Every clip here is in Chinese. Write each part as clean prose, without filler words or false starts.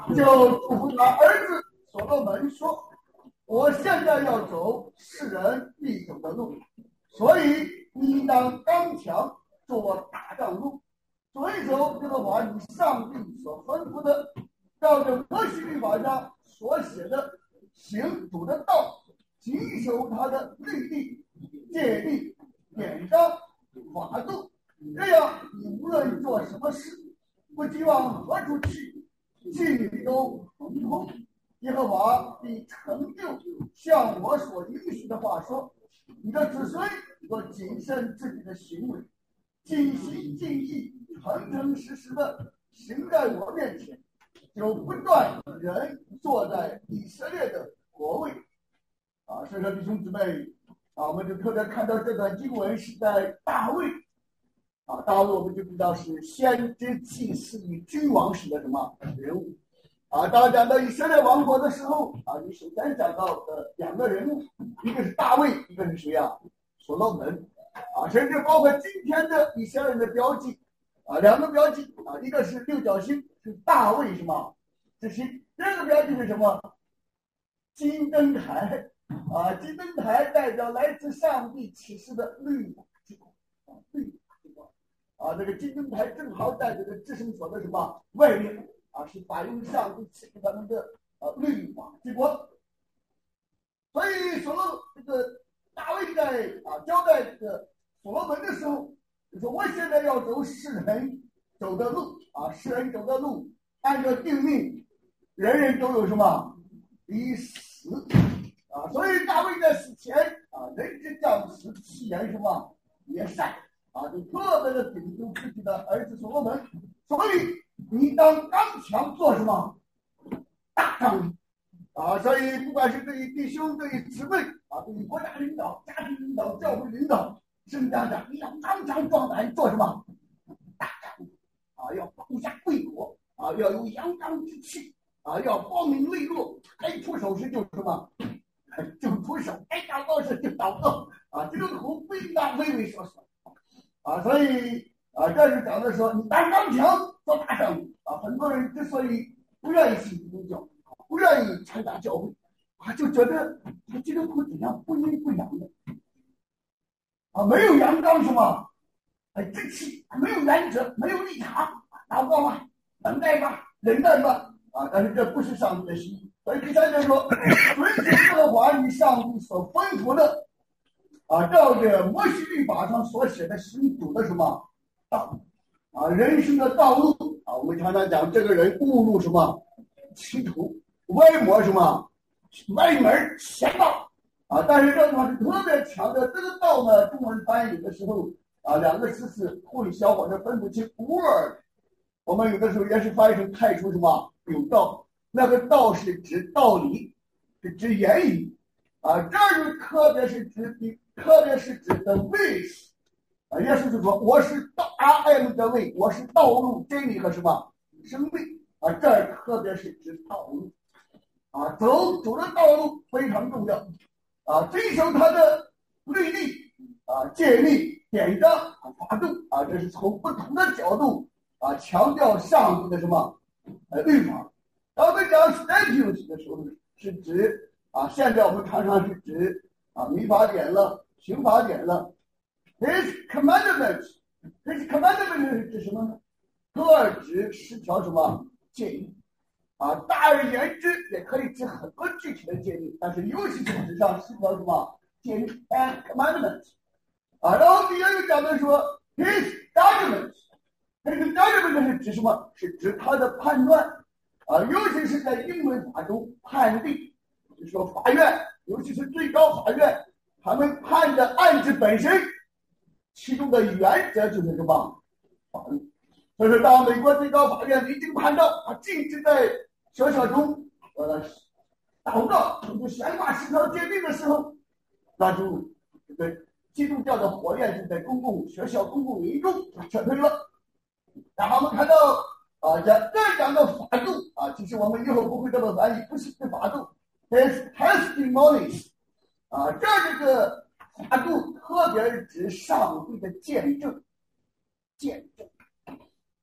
就嘱咐他儿子所罗门说：“我现在要走世人必走的路，所以你当刚强，做大丈夫，遵守这个话，你上帝所吩咐的，照着摩西律法上所写的，行主的道，谨守他的律例、诫律、典章、法度，这样你无论做什么事，不指望何处去，心里都亨通。耶和华必成就像我所允许的话说，你的子孙若谨慎自己的行为，尽心尽意、诚诚实实的行在我面前，就不断人坐在以色列的国位。”所以说弟兄姊妹，我们就特别看到这段经文是在大卫。大卫我们就知道是先知、祭司与君王式的什么人物。当讲到以色列王国的时候，你首先讲到的两个人物，一个是大卫，一个是谁啊？所罗门。甚至包括今天的以色列的标记，两个标记，一个是六角星，是大卫什么之星；第二个标记是什么？金灯台。金灯台代表来自上帝启示的律法之光，律法之光。这个金灯台正好在这个至圣所的什么外面，是反映上帝赐给他们的律法之光。所以这个大卫在交代这个所罗门的时候，就说我现在要走世人走的路，世人走的路，按照定命，人人都有什么必死。所以大卫在死前人之将死，其言什么也善，就特别的顶住自己的儿子所罗门。所以你当刚强做什么大丈夫。所以不管是对于弟兄、对于姊妹，对于国家领导、家庭领导、教会领导、圣家长，你要刚强壮胆做什么大丈夫。要放下贵国，要有阳刚之气，要光明磊落，该出手时就什么就出手，该祷告时就祷告，这个口不应当畏畏缩缩。所以这是讲的说，你当刚强做大丈夫。很多人之所以不愿意信基督教，不愿意参加教会，就觉得基督徒怎样不阴不阳的，没有阳刚什么志气，没有原则，没有立场，祷告吧，等待吧，忍耐吧，但是这不是上帝的心意。所以第三节说，遵行这个话，你上帝所吩咐的，照着摩西律法上所写的行主的什么道路，人生的道路，我们常常讲这个人误入什么歧途，歪抹什么歪门邪道，但是这句话是特别强调这个道呢，中文翻译的时候两个词是混淆或者分不清 word， 我们有的时候也是翻译成太初什么有道。那个道是指道理，是指言语，这儿特别是指的 ways，耶稣就说我是道 I am 的 way， 我是道路真理和什么生命，这儿特别是指道路，走主的道路非常重要，遵守他的律例，诫律、典章、法度，这是从不同的角度强调上帝的什么律法。当我们讲 statutes 的时候，是指现在我们常常是指民法典了、刑法典了。His commandments 是指什么呢？特指10条什么诫律大而言之，也可以指很多具体的诫律，但是尤其是指上10条什么诫律 and commandments。然后第二个讲的说 his judgments， 这个 judgment 是指什么？是指他的判断。尤其是在英文法中判定，就是说法院，尤其是最高法院，他们判的案子本身，其中的原则就是什么法律。所以说，当美国最高法院已经判到禁止在学校中祷告，就悬挂10条诫命的时候，那就这个基督教的火焰就在公共学校、公共领域中撤退了。然后我们看到这讲的法度其实我们以后不会这么翻译，不是法度 ，his testimonies 这个法度特别是指上帝的见证，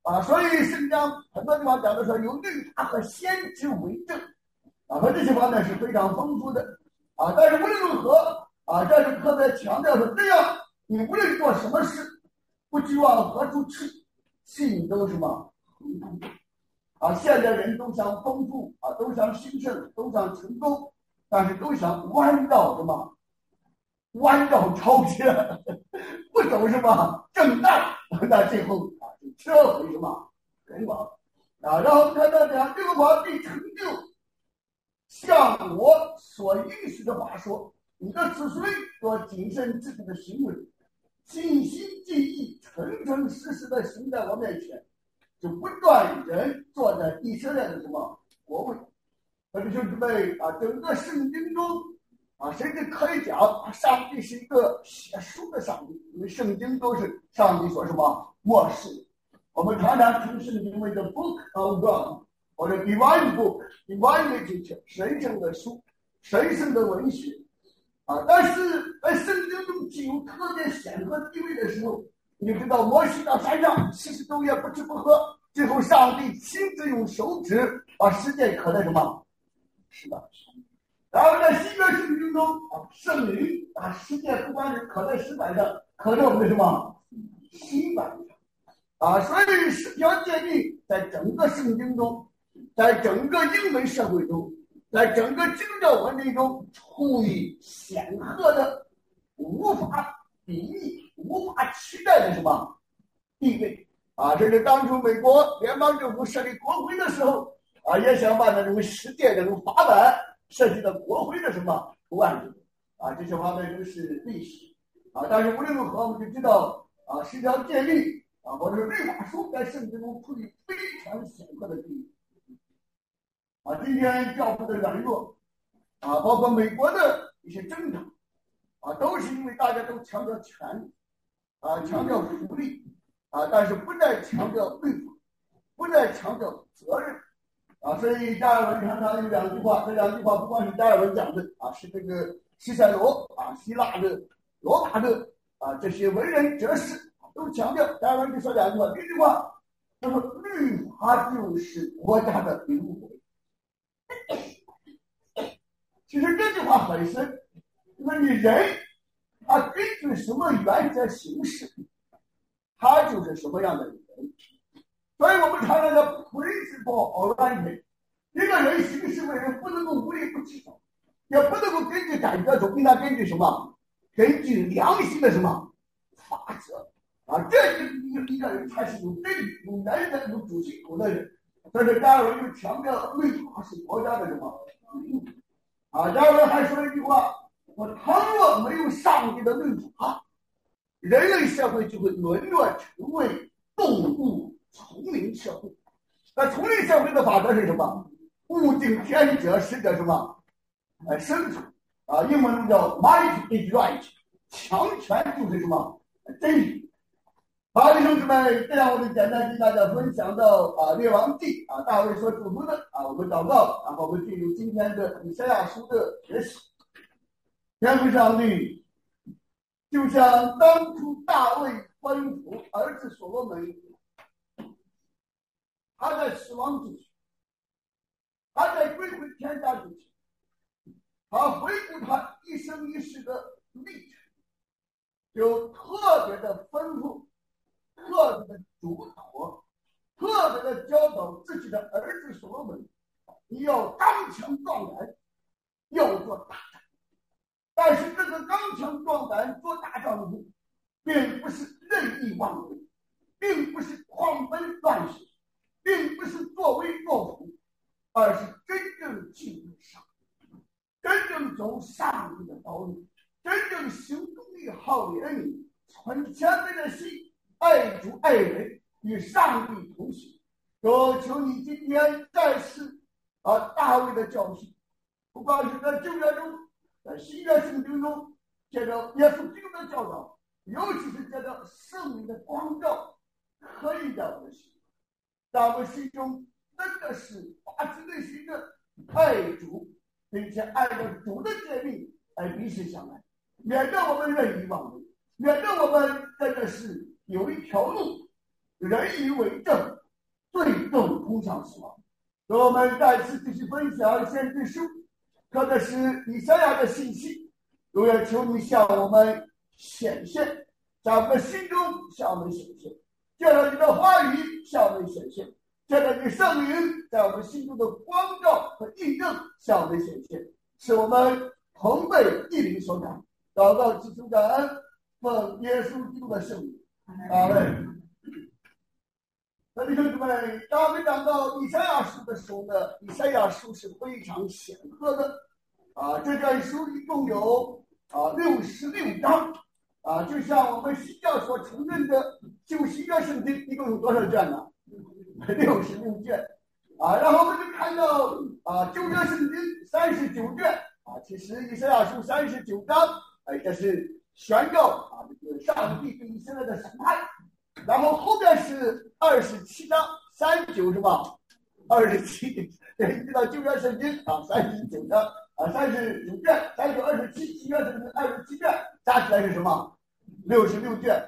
所以圣经很多地方讲的说，有律法和先知为证和这些方面是非常丰富的但是无论如何这是特别强调说，这样你无论做什么事，不知往何处去，心都什么现在人都想丰富都想兴盛，都想成功，但是都想弯道什么？弯道超车，不走什么正道，那最后就车毁什么人亡然后我们看到讲这个皇帝成就像我所允许的话说，你的子孙要谨慎自己的行为，尽心尽意，诚诚实实的行在我面前，就不断人坐在以色列的什么国位。兄弟们整个圣经中甚至可以讲上帝是一个写书的上帝，因为圣经都是上帝说什么默示。我们常常称圣经为 The Book of God 或者 Divine Book、Divine Literature 神圣的书、神圣的文学但是在圣经中具有特别显赫地位的时候，你知道摩西到山上40昼夜不吃不喝，最后上帝亲自用手指把世界刻在什么石板上。然后在新约圣经中圣灵世界不光是刻在石板上，刻在我们的什么心板上所以十条诫命在整个圣经中，在整个英文社会中，在整个基督教文明中处于显赫的无法比拟、无法取代的什么地位这是当初美国联邦政府设立国徽的时候也想把那种世界这种法版设计的国徽的什么图案这些方面都是历史但是无论如何我们就知道十条诫命或者是律法书在圣经中处于非常显赫的地位今天教父的软弱包括美国的一些争吵都是因为大家都强调权利强调福利但是不再强调律法，不再强调责任所以加尔文常常有2句话，这2句话不光是加尔文讲的是这个西塞罗希腊的罗马的这些文人哲士都强调。加尔文就说2句话，第一句话就是律法就是国家的灵魂。其实这句话很深，因为你人根据什么原则行事，他就是什么样的人。所以我们常常叫 principle oriented， 一个人行事为人不能够无利不起手，也不能够根据感觉走，应该根据什么？根据良心的什么法则这一个人才是有真理、有原则、有主心骨的人。所以加尔文就强调律法是国家的什么加尔文还说了一句话，我倘若没有上帝的律法，人类社会就会沦落成为动物丛林社会。那丛林社会的法则是什么？物竞天择，适者什么生存英文中叫 might is right， 强权就是什么真理。好，弟兄姊妹，这样我就简单跟大家分享到列王记大卫所主读的我们祷告，然后我们进入今天的以赛亚书的学习。天父上帝，就像当初大卫吩咐儿子所罗门，他在死亡之前，他在归回天家之前，他回顾他一生一世的历程，就特别的吩咐，特别的主导，特别的教导自己的儿子所罗门，你要刚强壮胆，要做大丈夫。但是这个刚强壮胆做大丈夫，并不是任意妄为，并不是狂奔乱行，并不是作威作福，而是真正敬畏上帝，真正走上帝的道路，真正行公义、好怜悯、存谦卑的心，爱主爱人，与上帝同行。求你今天再次大卫的教训，不光是在旧约中，在新约圣经中，借着耶稣基督的教导，尤其是借着圣灵的光照，可以让我们心，让我们心中真的是发自内心的爱主，并且按照主的诫命来彼此相爱，免得我们任意妄为，免得我们真的是有一条路人以为正，最终通向死亡。所以我们再次继续分享先知书，特别是以赛亚的信息，主要求你向我们显现，在我们心中向我们显现，借着你的话语向我们显现，借着你圣灵在我们心中的光照和印证向我们显现，使我们同被一灵所感。祷告祈求感恩，奉耶稣基督的圣名，阿门。弟兄姊妹，当我们讲到以赛亚书的时候呢，以赛亚书是非常显赫的这卷书一共有66章就像我们新教所承认的旧新约圣经一共有多少卷呢？66卷然后我们就看到旧约圣经39卷其实以赛亚书39章这是宣告这个上帝对以色列的审判。然后后面是27章39是吧？27对，一直到旧约圣经39章39卷39、27新约圣经27卷加起来是什么？66卷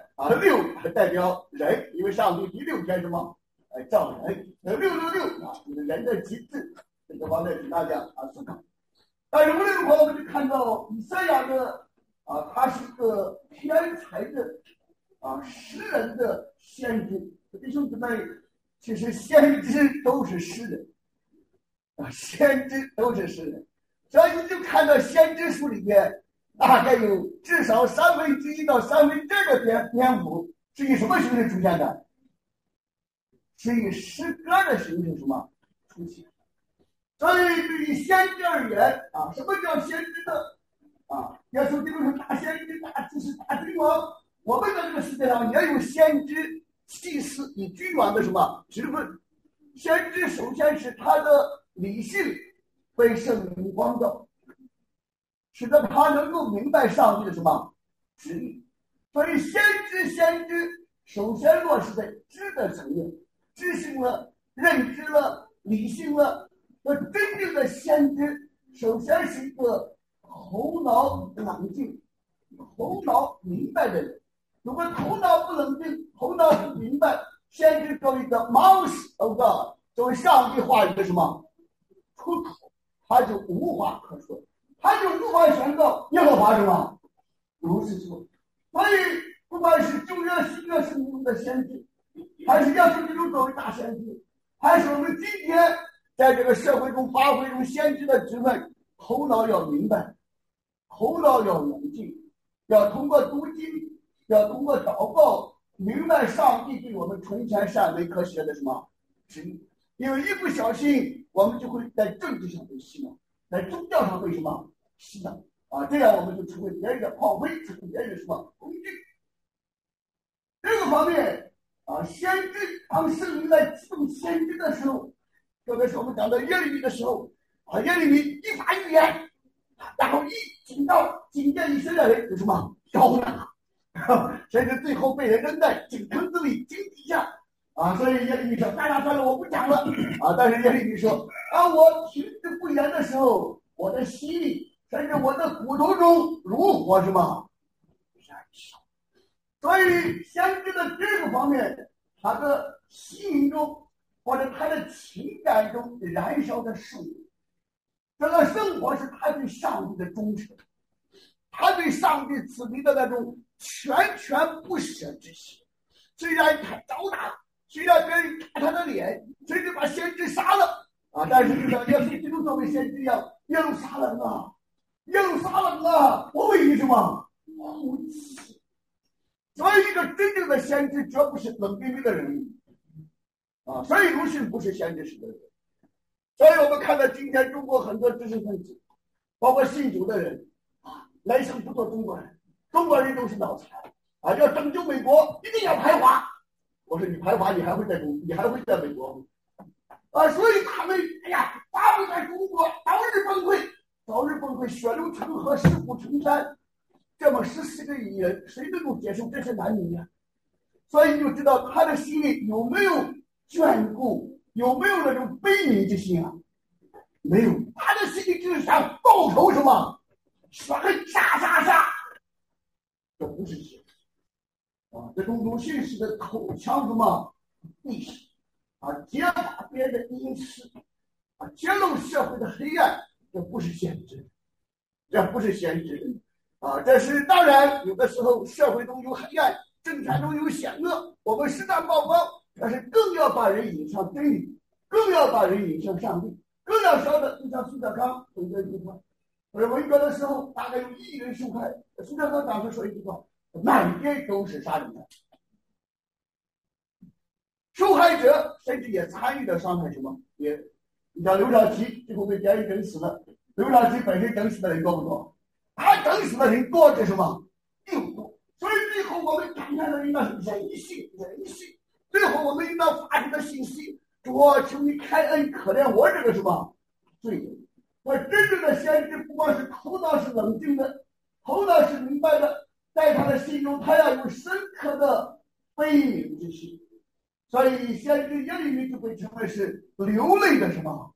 6代表人，因为上帝第6天什么造人，666这个人的极致，这个方面给大家思考。但是无论如何，我们就看到以赛亚的他是一个天才的诗人的先知。弟兄姊妹，其实先知都是诗人先知都是诗人，所以你就看到先知书里面大概有至少1/3到2/3的篇幅是以什么形式出现的？是以诗歌的形式什么出现？所以对于先知而言什么叫先知呢？耶稣基督是大先知、大祭司、大君王。我们在这个世界上也有先知、祭司与君王的什么职分？先知首先是他的理性被圣灵光照，使得他能够明白上帝的什么旨意。所以先知首先落实在知的层面，知性了、认知了、理性了。而真正的先知首先是一个头脑冷静、头脑明白的人。如果头脑不冷静、头脑不明白，先知作为一个 mouth of God， 作为上帝话语的什么出口，他就无话可说，他就无法宣告耶和华什么如是说。所以不管是旧约新约圣经中的先知，还是耶稣基督作为大先知，还是我们今天在这个社会中发挥中先知的职分，头脑要明白，头脑要冷静，要通过读经，要通过祷告，明白上帝对我们从前善为可学的什么旨意。因为一不小心，我们就会在政治上被洗脑，在宗教上被什么洗脑这样我们就成为别人的炮灰，成为别人的什么工具。这个方面先知当圣灵在启动先知的时候，特别是我们讲到耶利米的时候耶利米一发预言，然后一警戒以色列人有什么招纳甚至最后被人扔在井坑子里井底下所以耶利米说算了我不讲了但是耶利米说我停止不言的时候，我的心里甚至我的骨头中如火什么燃烧。所以先知的这个方面，他的心中或者他的情感中燃烧的生活，这个生活是他对上帝的忠诚，他对上帝子民的那种全不舍之心。虽然他招打，虽然别人打他的脸，甚至把先知杀了但是就像耶稣基督作为先知一样，耶路撒冷我为你什么哭泣。所以一个真正的先知绝不是冷冰冰的人物所以鲁迅不是先知式的人。所以我们看到今天中国很多知识分子，包括信主的人来生不做中国人，中国人都是脑残要拯救美国一定要排华。我说你排华你还会在美国所以他们发不在中国早日崩溃，血流成河，尸骨成山。这么14个亿人，谁能够接受这些男女所以你就知道他的心里有没有眷顾，有没有那种悲悯之心没有，他的心里就是想报仇什么杀，这不是血这种鲁迅式的口腔什么意识揭发别人的隐私揭露社会的黑暗，这不是先知，这不是先知这是当然，有的时候社会中有黑暗，政坛中有险恶，我们适当曝光，但是更要把人引向真理，更要把人引向上帝，更要晓得，就像苏德康有一句话，文革的时候大概有1亿人受害，苏德康当时说一句话，满街都是杀人犯，受害者甚至也参与了伤害什么，你像刘少奇最后被别人整死了，刘少奇本身整死的人多不多？他整死的人多，这什么又多？所以最后我们感叹的应该是人性，人性。最后我们应当发出的信息：主啊，求你开恩可怜我这个什么罪人。我真正的先知不光是头脑是冷静的，头脑是明白的，在他的心中他要有深刻的悲悯之心。所以先知耶利米就被称为是流泪的什么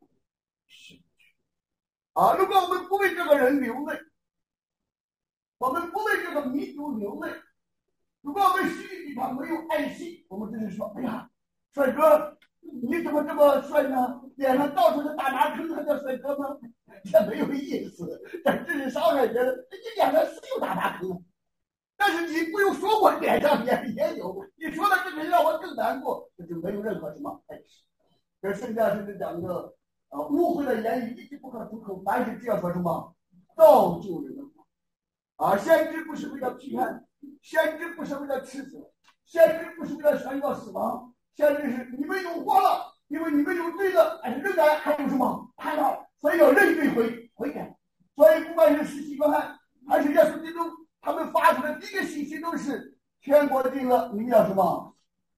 如果我们不为这个人流泪，我们不为这个民族流泪，如果我们心里对他没有爱心，我们只是说，哎呀，帅哥你怎么这么帅呢？脸上到处是大麻坑，还叫帅哥吗？这没有意思，这是伤害别人。你脸上是有大麻坑，但是你不用说我脸上也有，你说的这个让我更难过，这就没有任何什么爱心。这圣经甚至讲个污秽的言语一句不可出口，凡是只要说什么造就人的话先知不是为了批判，先知不是为了斥责，先知不是为了宣告死亡，先知是你们有祸了，因为你们有罪的，但是仍然还有什么盼望，所以要认罪悔改。所以不管是施洗约翰还是耶稣基督，他们发出的第一个信息都是天国定了，你们要什么？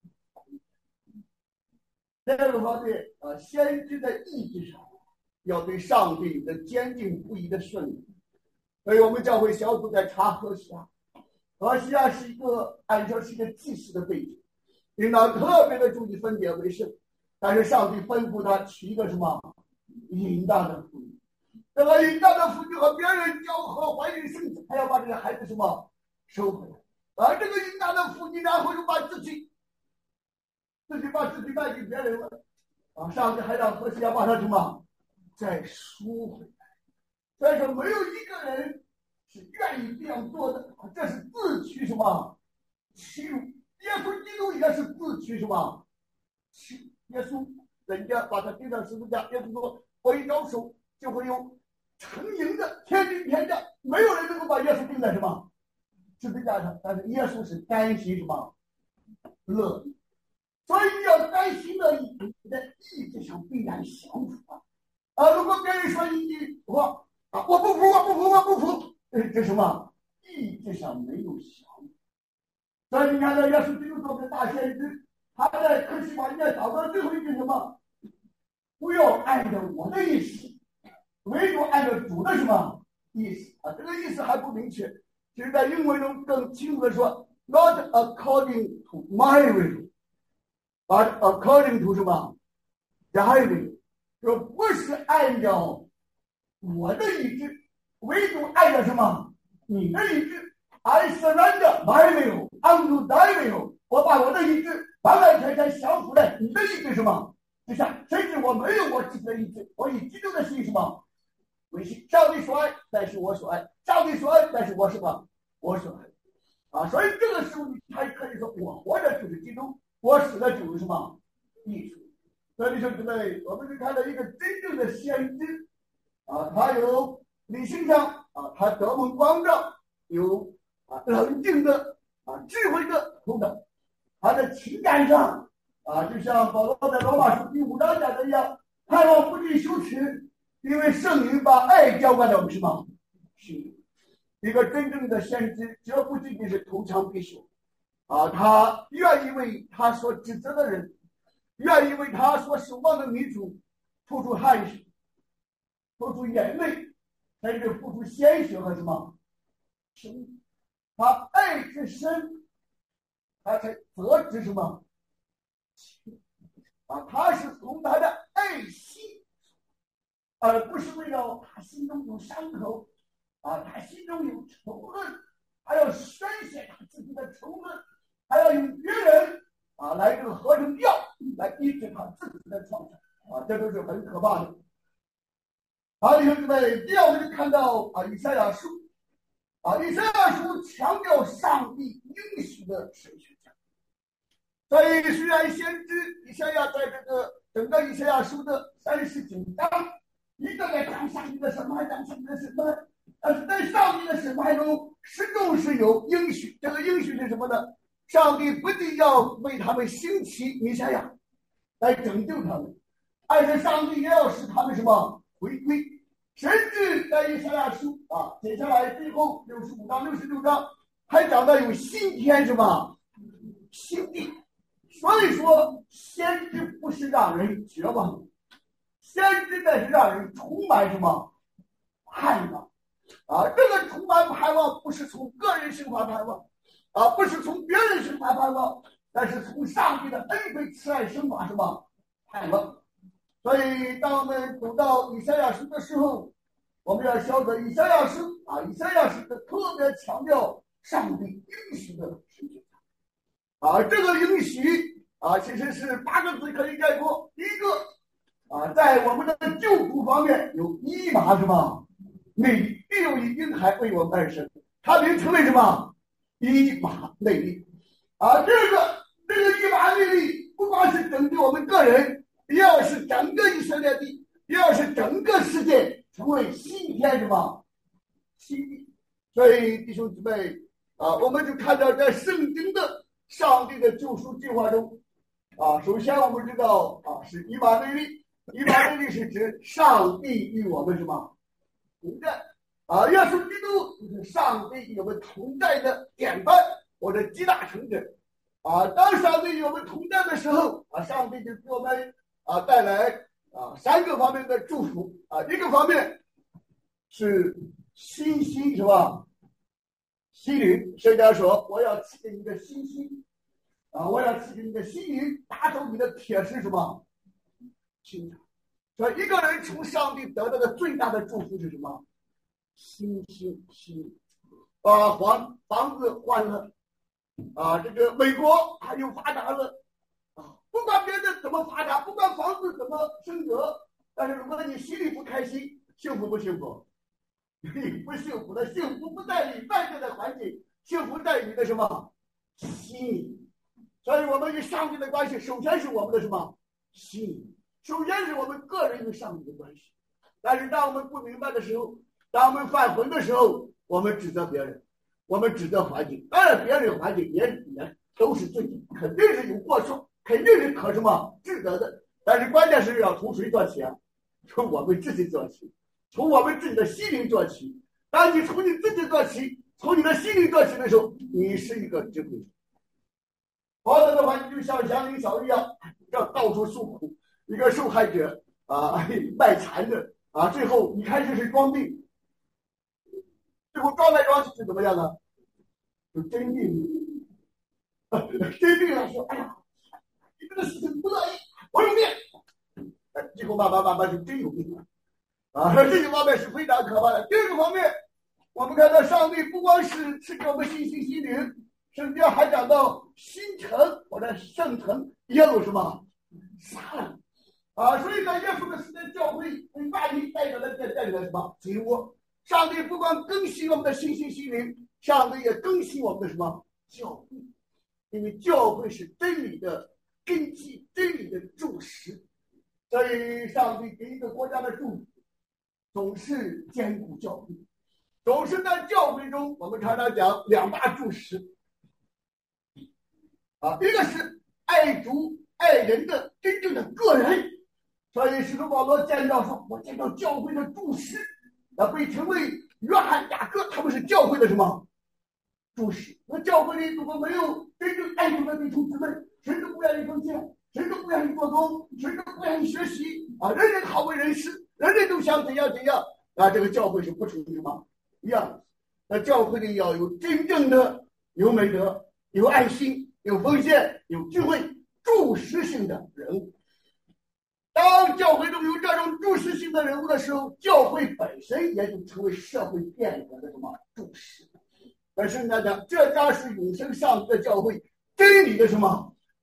第二个方面先知的意志上要对上帝的坚定不移的顺利。所以我们教会小组在查何西阿，何西阿是一个按说是一个祭祀的背景，应当特别的注意分别为圣，但是上帝吩咐他娶一个什么淫荡的妇女，这个淫荡的妇女和别人交合怀孕生子，还要把这个孩子什么收回来，而这个淫荡的妇女然后又把自己把自己卖给别人了上帝还让何西阿把他什么再赎回来。所以说没有一个人是愿意这样做的，这是自取什么欺辱。耶稣基督也是自取什么耶稣人家把他钉上十字架，耶稣说我一招手就会有成营的天兵天将，没有人能够把耶稣钉在什么十字架上，但是耶稣是甘心什么乐意。所以你要甘心乐意，你的意志上必然降服如果别人说一句话我不服，这什么意志上没有降服。所以你看到耶稣基督做的大先知，他在克西马尼亚祷告最后一句什么？不要按照我的意思，唯独按照主的什么意思这个意思还不明确，其实在英文中更清楚的说 ，not according to my will, but according to 什么 thy will， 说不是按照我的意志，唯独按照什么你的意志。I surrender my will unto thy will， 我把我的意志完完全全降服在你的意志什么之下，甚至我没有我自己的意志，我以基督的心什么为心。上帝所爱，但是我所爱；上帝所爱，但是我什么我所爱所以这个时候你才可以说，我活着就是基督，我死了就是什么艺术。所以说之类，我们是看到一个真正的先知他有理性上他得蒙光照，有冷静的智慧的头脑，他的情感上就像保罗在罗马书第5章讲的一样，盼望不至羞耻，因为圣灵把爱浇灌在我们什么心里。一个真正的先知，这不仅仅是铜墙壁手他愿意为他所指责的人，愿意为他所守望的民族付出汗水，付出眼泪，甚至付出鲜血和什么生命。他爱之深，他才责之什么他是从他的爱心，而不是为了他心中有伤口他心中有仇恨，还要宣泄他自己的仇恨，还要用别人来这个合成药来医治他自己的创伤这都是很可怕的。弟兄姊妹，第二我们就看到以赛亚书以赛亚书强调上帝应许的神学家。所以虽然先知以赛亚在这个整个以赛亚书的39章一个在讲上帝的审判，讲上帝的审判，但是在上帝的审判中始终是有应许。这个应许是什么呢？上帝不仅要为他们兴起弥赛亚来拯救他们，而且上帝也要使他们什么回归。甚至在以赛亚书接下来最后65章66章还讲到有新天什么新地。所以说先知不是让人绝望，先知乃是让人充满什么盼望这个充满盼望不是从个人生活盼望不是从别人生活盼望，但是从上帝的恩惠慈爱生活什么盼望。所以当我们读到以赛亚书的时候，我们要晓得以赛亚书以赛亚书特别强调上帝应许的神学这个应许其实是8个字可以概括。第一个在我们的救赎方面有以马什么内力，必有以婴孩为我们而生，它名称为什么以马内力这个以马内力不光是拯救我们个人，也要是整个以色列地，也要是整个世界成为新天什么新地。所以弟兄姊妹我们就看到在圣经的上帝的救赎计划中首先我们知道是以马内利。以马内利是指上帝与我们什么同在耶稣基督就是上帝与我们同在的典范或者集大成者当上帝与我们同在的时候上帝就给我们带来3个方面的祝福一个方面是新心是吧？心灵，圣经说我要赐给你的新心我要赐给你的心灵，打走你的铁石什么心肠。所以一个人从上帝得到的最大的祝福是什么？新心心灵房子换了这个美国又发达了不管别的怎么发达，不管房子怎么升格，但是如果你心里不开心，幸福不幸福？不幸福的，幸福不在你外在的环境，幸福在你的什么心里。所以我们与上帝的关系首先是我们的什么心里，首先是我们个人与上帝的关系。但是当我们不明白的时候，当我们犯浑的时候，我们指责别人，我们指责环境，当然别人环境也都是罪，肯定是有过错，肯定是可什么值得的。但是关键是要从谁做起从我们自己做起，从我们自己的心灵做起。当你从你自己做起，从你的心灵做起的时候，你是一个智慧者。否则的话，你就像杨林嫂一样，要到处诉苦，一个受害者卖惨的最后一开始是装病，最后装来装去是怎么样呢？就真病真病了，说哎呀，你这个事情不乐意，我有病，最后慢慢就真有病了这个方面是非常可怕的。第二个方面，我们看到上帝不光是赐给我们信心心灵，圣经还讲到新城或者圣城也有什么杀了所以在耶稣的时代，教会为万民代表了什么罪恶。上帝不光更新我们的信心心灵，上帝也更新我们的什么教会，因为教会是真理的根基，真理的柱石。所以上帝给一个国家的祝福总是坚固教会，总是在教会中，我们常常讲2大柱石一个是爱主爱人的真正的个人。所以使徒保罗见到说，我见到教会的柱石被称为约翰雅各，他们是教会的什么柱石。那教会里如果没有真正爱主的弟兄姊妹，谁都不愿意奉献，谁都不愿意做工，谁都不愿意学习人人好为人师，人人都想怎样这个教会是不成什么样。那教会里要有真正的有美德，有爱心，有奉献，有智慧，柱石性的人物。当教会中有这种柱石性的人物的时候，教会本身也就成为社会变革的什么柱石。而圣经讲，这将是永生上帝的教会，真理的什么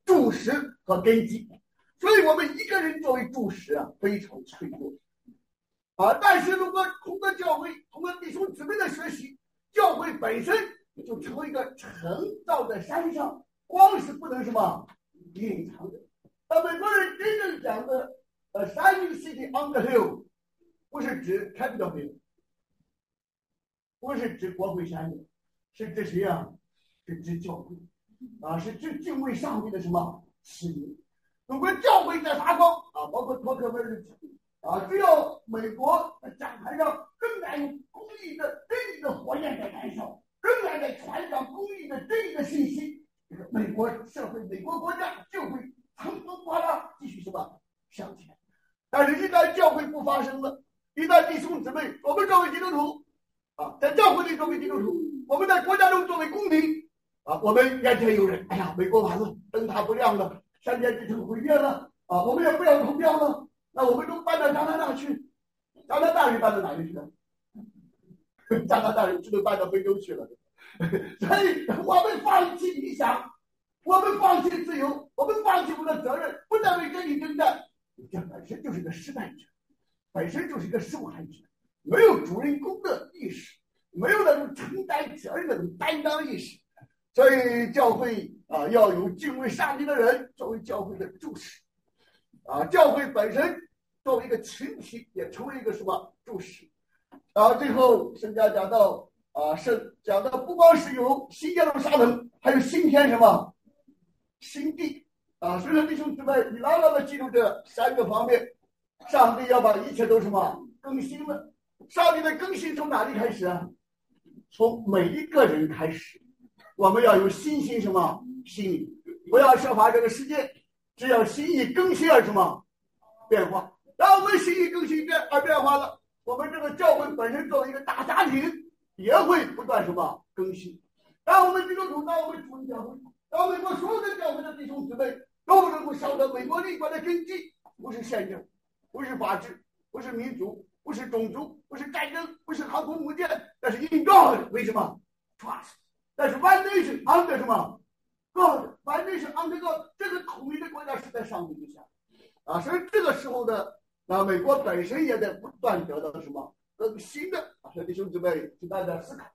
柱石和根基。所以我们一个人作为柱石啊，非常脆弱啊。但是如果通过教会，通过弟兄姊妹的学习，教会本身就成为一个成造在山上，光是不能什么隐藏的。美国人真正讲的Shining City on the Hill， 不是指 Capitol Hill， 不是指国会山，是指谁啊？是指教会啊，是指敬畏上帝的什么使命。如果教会在发光啊，包括托克维尔啊，只要美国在讲台上仍然有公义的真理的火焰在燃烧，仍然在传扬公义的真理的信息，这个美国社会、美国国家就会乘风破浪，继续什么向前。但是，一旦教会不发生了，一旦弟兄姊妹，我们作为基督徒啊，在教会里作为基督徒，我们在国家中作为公民啊，我们眼前有人，哎呀，美国完了，灯塔不亮了，山间之城毁灭了啊，我们也不要投票了，那我们都搬到加拿大去，加拿大人搬到哪里去了？加拿大人只能搬到非洲去了。所以我们放弃理想，我们放弃自由，我们放弃我们的责任，不再为真理征战，这本身就是一个失败者，本身就是一个受害者，没有主人公的意识，没有那种承担责任的担当意识。所以教会啊，要有敬畏上帝的人作为教会的柱石啊，教会本身作为一个群体也成为一个什么柱石啊。最后圣家讲到啊，讲到不光是有新耶路撒冷，还有新天什么新地啊。所以说弟兄姊妹，你牢牢的记住这三个方面，上帝要把一切都什么更新了。上帝的更新从哪里开始啊？从每一个人开始。我们要有心什么心意，不要设法这个世界只要心意更新而什么变化。当我们心意更新而变化了，我们这个教会本身作为一个大家庭也会不断什么更新。当我们基督徒，当我们主教会，当美国所有的教会的弟兄姊妹都能够晓得美国立国的根基不是宪政，不是法治，不是民主，不是种族，不是战争，不是航空母舰，但是 in God， 为什么 trust，但是 one nation under 什么 God， one nation under God， 这个统一的国家是在上帝之下啊。所以这个时候的美国本身也在不断得到什么更新的啊。所以弟兄姊妹，请大家思考。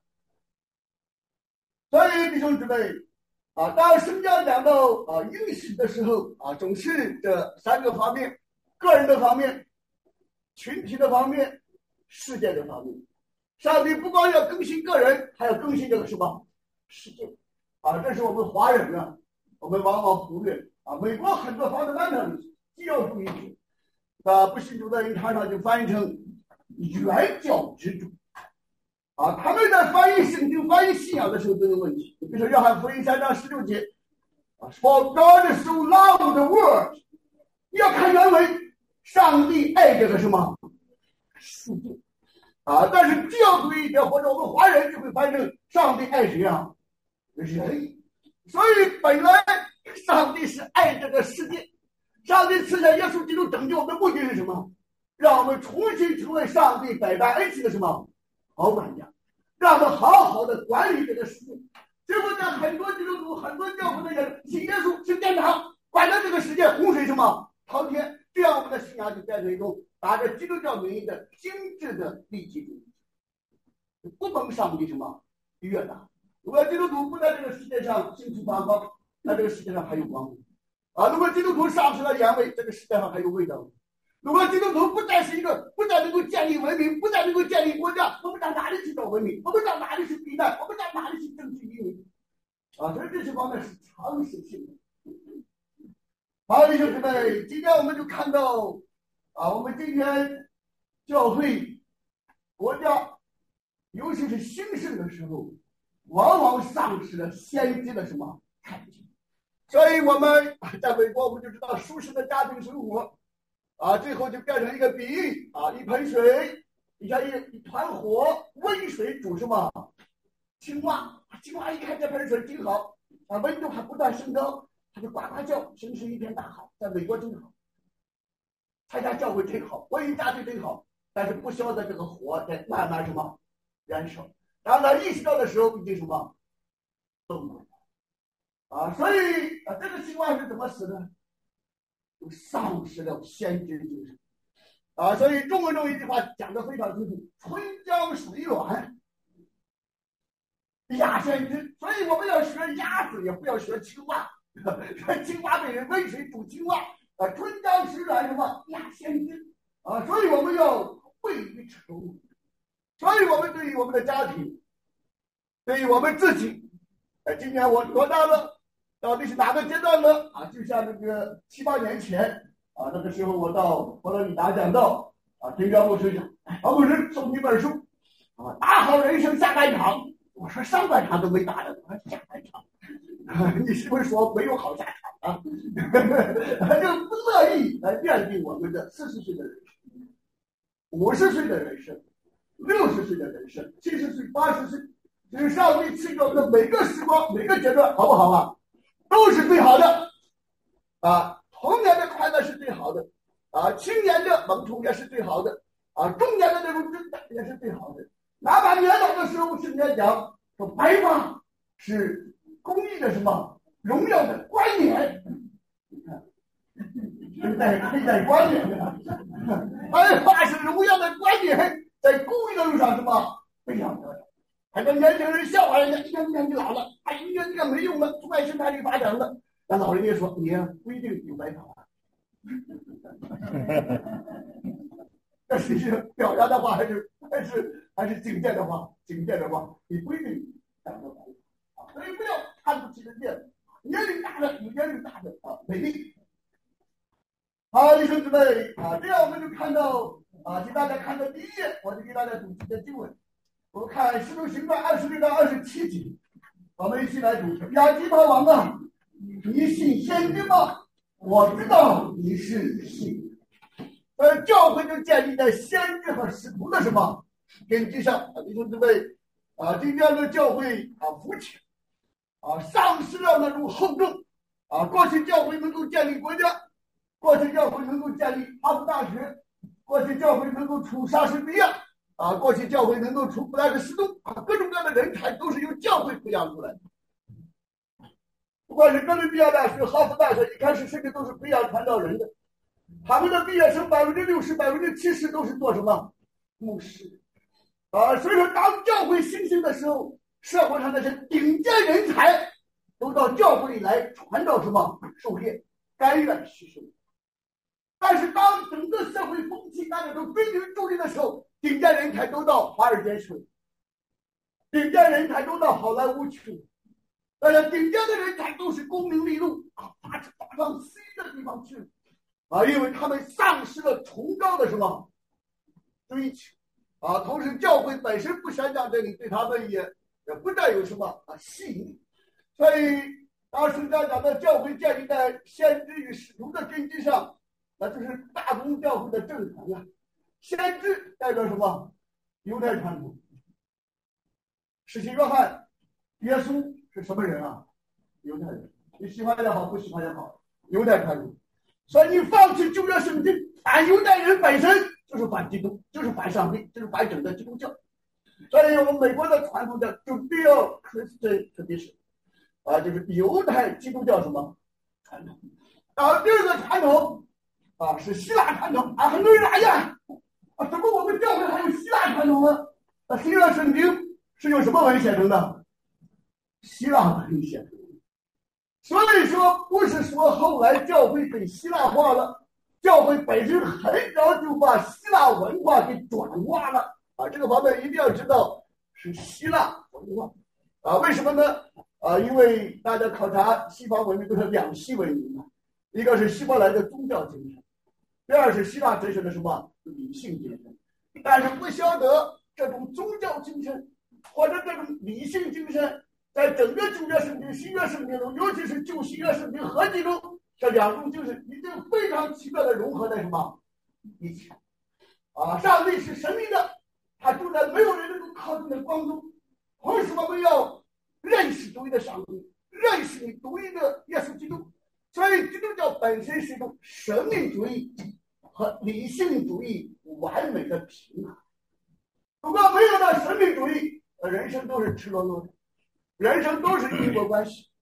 所以弟兄姊妹啊，当圣经讲到应许的时候啊，总是这三个方面：个人的方面、群体的方面、世界的方面。上帝不光要更新个人，还要更新这个什么世界啊。这是我们华人呢，我们往往忽略啊。美国很多方面的基要主义者不信主的人常常就翻译成原教旨主啊。他们在翻译圣经、翻译信仰的时候都有问题。比如说约翰福音3章16节啊 ，For God so loved the world， 你要看原文，上帝爱这个什么世界啊。但是基要主义者或者我们华人就会翻译成上帝爱谁啊？人。所以本来上帝是爱这个世界，上帝赐下耶稣基督拯救我们的目的是什么？让我们重新成为上帝百般恩赐的什么好管家，让我们好好的管理这个世界。结果在很多基督徒、很多教会的人信耶稣信天堂，管着这个世界洪水什么滔天，这样我们的信仰就变成一种打着基督教名义的精致的利己主义，不蒙上帝什么悦纳。如果基督徒不在这个世界上兴起发光，那这个世界上还有光啊。如果基督徒丧失了原味，这个世界上还有味道。如果基督徒不再能够建立文明，不再能够建立国家，我们到哪里去找文明？我们到哪里去避难？我们到哪里去争取移民啊？所以这些方面是常识性的。好，弟兄姊妹，今天我们就看到啊，我们今天教会国家尤其是兴盛的时候，往往丧失了先知的什么看见。所以我们在美国，我们就知道舒适的家庭生活啊，最后就变成一个比喻啊，一盆水，你像一团火，温水煮什么青蛙，青蛙一看这盆水挺好啊，温度还不断升高，它就呱呱叫，形成一片大海。在美国真好，参加教会真好，婚姻家庭真好，但是不晓得这个火在慢慢什么燃烧。当他意识到的时候，已经什么动了。 所以这个情况是怎么死的？就丧失了先知精神所以中文中一句话讲得非常清楚：春江水暖鸭先知。所以我们要学鸭子，也不要学青蛙。青蛙被人温水煮青蛙春江水暖什么鸭先知所以我们要未雨绸缪。所以我们对于我们的家庭，对于我们自己，今年我多大了？到底是哪个阶段呢？就像那个7、8年前那个时候我到佛罗里达讲道听袁牧师讲，牧师送一本书打好人生下半场。我说上半场都没打的，我说下半场你是不是说没有好下场他就不乐意来奠定我们的40岁的人生、50岁的人生、60岁的人生、70岁、80岁，就是上帝赐给我们的每个时光、每个阶段，好不好啊？都是最好的童年的快乐是最好的青年的萌宠也是最好的中年的那种挣扎也是最好的。哪怕年老的时候，圣经讲说白发是公义的什么荣耀的冠冕。你看戴冠冕的白发是荣耀的冠冕，在公义的路上什么非常漂亮。很多年轻人笑话人家，你看你老了你看没用了，阻碍生产力发展了。那老人家说你不一定有白发这是表扬的话还是警戒的话？警戒的话，你不一定长得白发所以不要看不起人家年龄大的有年龄大的美丽。弟兄姊妹这样我们就看到请大家看到第一页，我就给大家读几节经文。我们看《使徒行传》26到27节，我们一起来读。亚基帕王你信先知吗？我知道你是信。教会就建立在先知和使徒的什么根基上弟兄姊妹今天的教会浮浅丧失了那种厚重过去教会能够建立国家，过去教会能够建立哈佛大学，过去教会能够出莎士比亚过去教会能够出布莱克斯通各种各样的人才都是由教会培养出来的。不管是哥伦比亚大学、哈佛大学，一开始甚至都是培养传道人的，他们的毕业生60%、70%都是做什么牧师所以说当教会兴盛的时候，社会上那些顶尖人才都到教会里来传道什么授业，甘愿牺牲。但是当整个社会风气大家都纷纷助力的时候，顶尖人才都到华尔街去了，顶尖人才都到好莱坞去了，顶尖的人才都是功名利禄发往 C 的地方去了因为他们丧失了崇高的什么追求同时教会本身不宣讲这里，对他们也不再有什么吸引力。所以当圣经讲的教会建立在先知与使徒的根基上，那就是大公教会的正统先知代表什么犹太传统。使徒约翰耶稣是什么人犹太人，你喜欢也好，不喜欢也好，犹太传统。所以你放弃旧约圣经，反犹太人本身就是反基督，就是反上帝，就是反整个基督教。所以我们美国的传统叫 Judeo-Christian tradition 就是犹太基督教什么传统。第二个传统是希腊传统很多人哎呀怎么我们教会还有希腊传统呢？希腊圣经是用什么文写成的？希腊文写成的。所以说不是说后来教会被希腊化了，教会本身很早就把希腊文化给转化了这个方面一定要知道是希腊文化为什么呢因为大家考察西方文明都是两系文明一个是希伯来的宗教精神，第二是希腊哲学的什么理性精神。但是不晓得这种宗教精神或者这种理性精神在整个旧约圣经、新约圣经中，尤其是旧新约圣经合集中，这两种精神已经非常奇妙的融合在什么一起上帝是神秘的，他住在没有人能够靠近的光中。同时我们要认识独一的上帝，认识你独一的耶稣基督。所以基督教本身是一种神秘主义和理性主义完美的平衡。如果没有了神秘主义，人生都是赤裸裸的，人生都是因果关系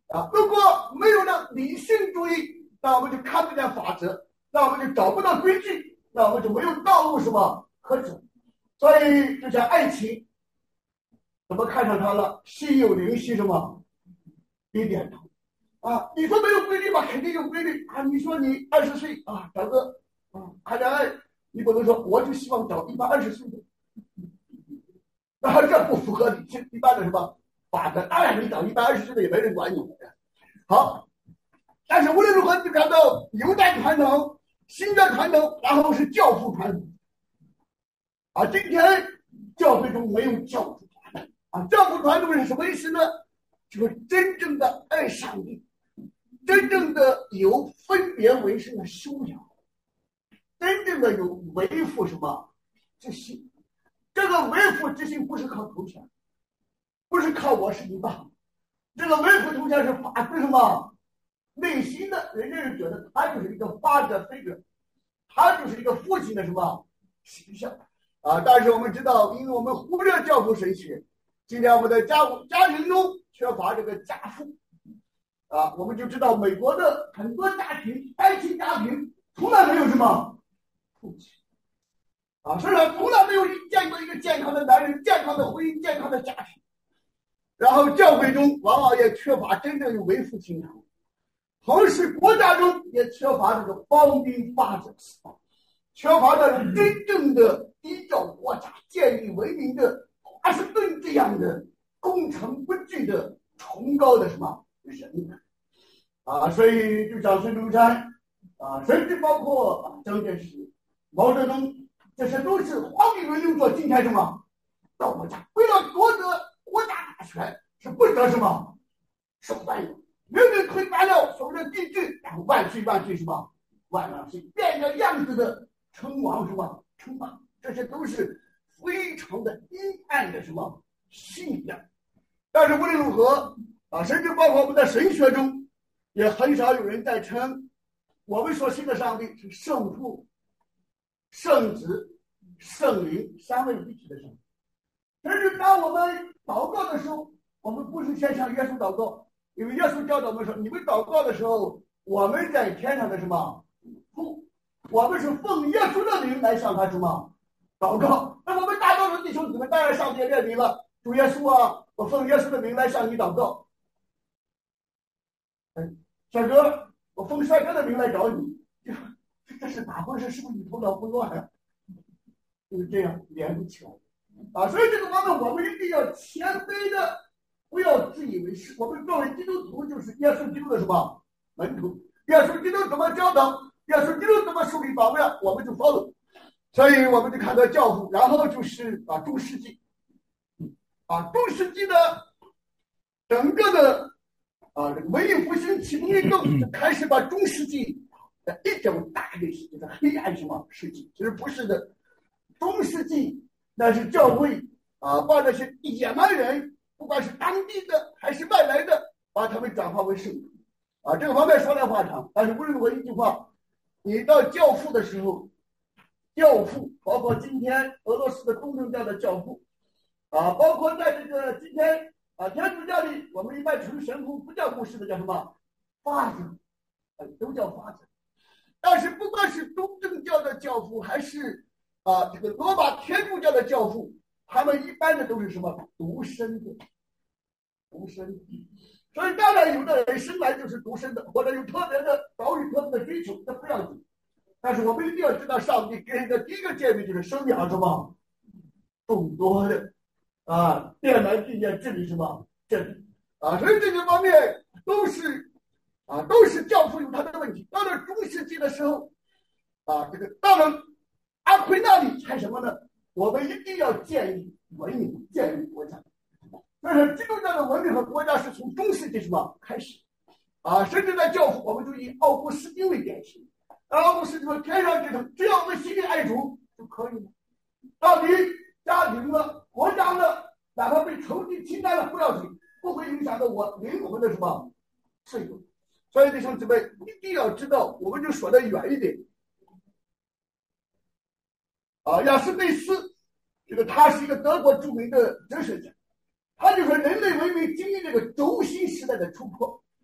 如果没有了理性主义，那我们就看不见法则，那我们就找不到规矩，那我们就没有道路什么可走。所以就像爱情，怎么看上他了？心有灵犀什么？一点头。你说没有规律吧？肯定有规律啊！你说你20岁找个谈恋爱，你不能说我就希望找120岁的，这不符合理性一般的什么法则。当然，你找120岁的也没人管你。好，但是无论如何，就看到有代传统、新的传统，然后是教父传统。今天教会中没有教父传统教父传统是什么意思呢？就是真正的爱上帝，真正的有分别为圣的修养，真正的有维护什么之心。这个维护之心不是靠头衔，不是靠我是你爸，这个维护头衔是发自什么内心的，人家人觉得他就是一个father figure，他就是一个父亲的什么形象但是我们知道，因为我们忽略教父神学，今天我们的家庭中缺乏这个家父我们就知道美国的很多家庭，单亲家庭从来没有什么父亲甚至从来没有见过一个健康的男人、健康的婚姻、健康的家庭。然后教会中往往也缺乏真正有为父亲的，同时国家中也缺乏这个founding fathers，缺乏的真正的依照国家建立文明的华盛顿这样的攻城不惧的崇高的什么人所以就像孙中山甚至包括蒋介石、毛泽东，这些都是皇帝轮流做今天什么到国家，为了夺得国家大权是不得什么受欢迎，人民推翻了所谓的帝制，然后万岁万岁什么万万岁，变个样子的称王什么称霸，这些都是非常的阴暗的什么信仰。但是无论如何甚至包括我们的神学中，也很少有人在称我们所信的上帝是圣父、圣子、圣灵三位一体的上帝。甚至当我们祷告的时候，我们不是先向耶稣祷告，因为耶稣教导我们说，你们祷告的时候，我们在天上的什么父，我们是奉耶稣的名来向他什么祷告。那我们大多数弟兄姊妹当然上帝列名了，主耶稣我奉耶稣的名来向你祷告。帅哥，我奉帅哥的名来找你，这是哪回事？是不是你头脑不乱就是这样连不起来所以这个方面我们一定要谦卑的，不要自以为是。我们作为基督徒就是耶稣基督的什么门徒，耶稣基督怎么教导，耶稣基督怎么树立榜样，我们就 follow。所以我们就看到教父，然后就是中世纪中世纪的整个的这个文艺复兴启蒙运动就开始把中世纪一整大的世界的黑暗什么世纪，其实不是的。中世纪那是教会把那些野蛮人，不管是当地的还是外来的，把他们转化为圣徒这个方面说来话长，但是无论如何一句话，你到教父的时候，教父包括今天俄罗斯的东正教的教父包括在这个今天天主教里，我们一般称神父不叫牧师的叫什么法子都叫法子。但是不管是东正教的教父还是这个罗马天主教的教父，他们一般的都是什么独身的，所以当然有的人生来就是独身的，或者有特别的岛屿特别的追求，这不要紧。但是我们一定要知道，上帝给人的第一个诫命就是生养什么众多的遍满地面治理什么这里所以这个方面都是教父有他的问题。到了中世纪的时候这个到了阿奎那里才什么呢？我们一定要建立文明，建立国家。但是基督教的文明和国家是从中世纪什么开始甚至在教父，我们就以奥古斯丁为典型。奥古斯丁说天上之城，只要我们心里爱主就可以了。到底家庭了、国家了，哪怕被仇敌侵占了不要紧，不会影响到我灵魂的什么自由。所以弟兄姊妹一定要知道，我们就说得远一点亚斯贝斯这个他是一个德国著名的哲学家，他就说人类文明经历这个轴心时代的突破，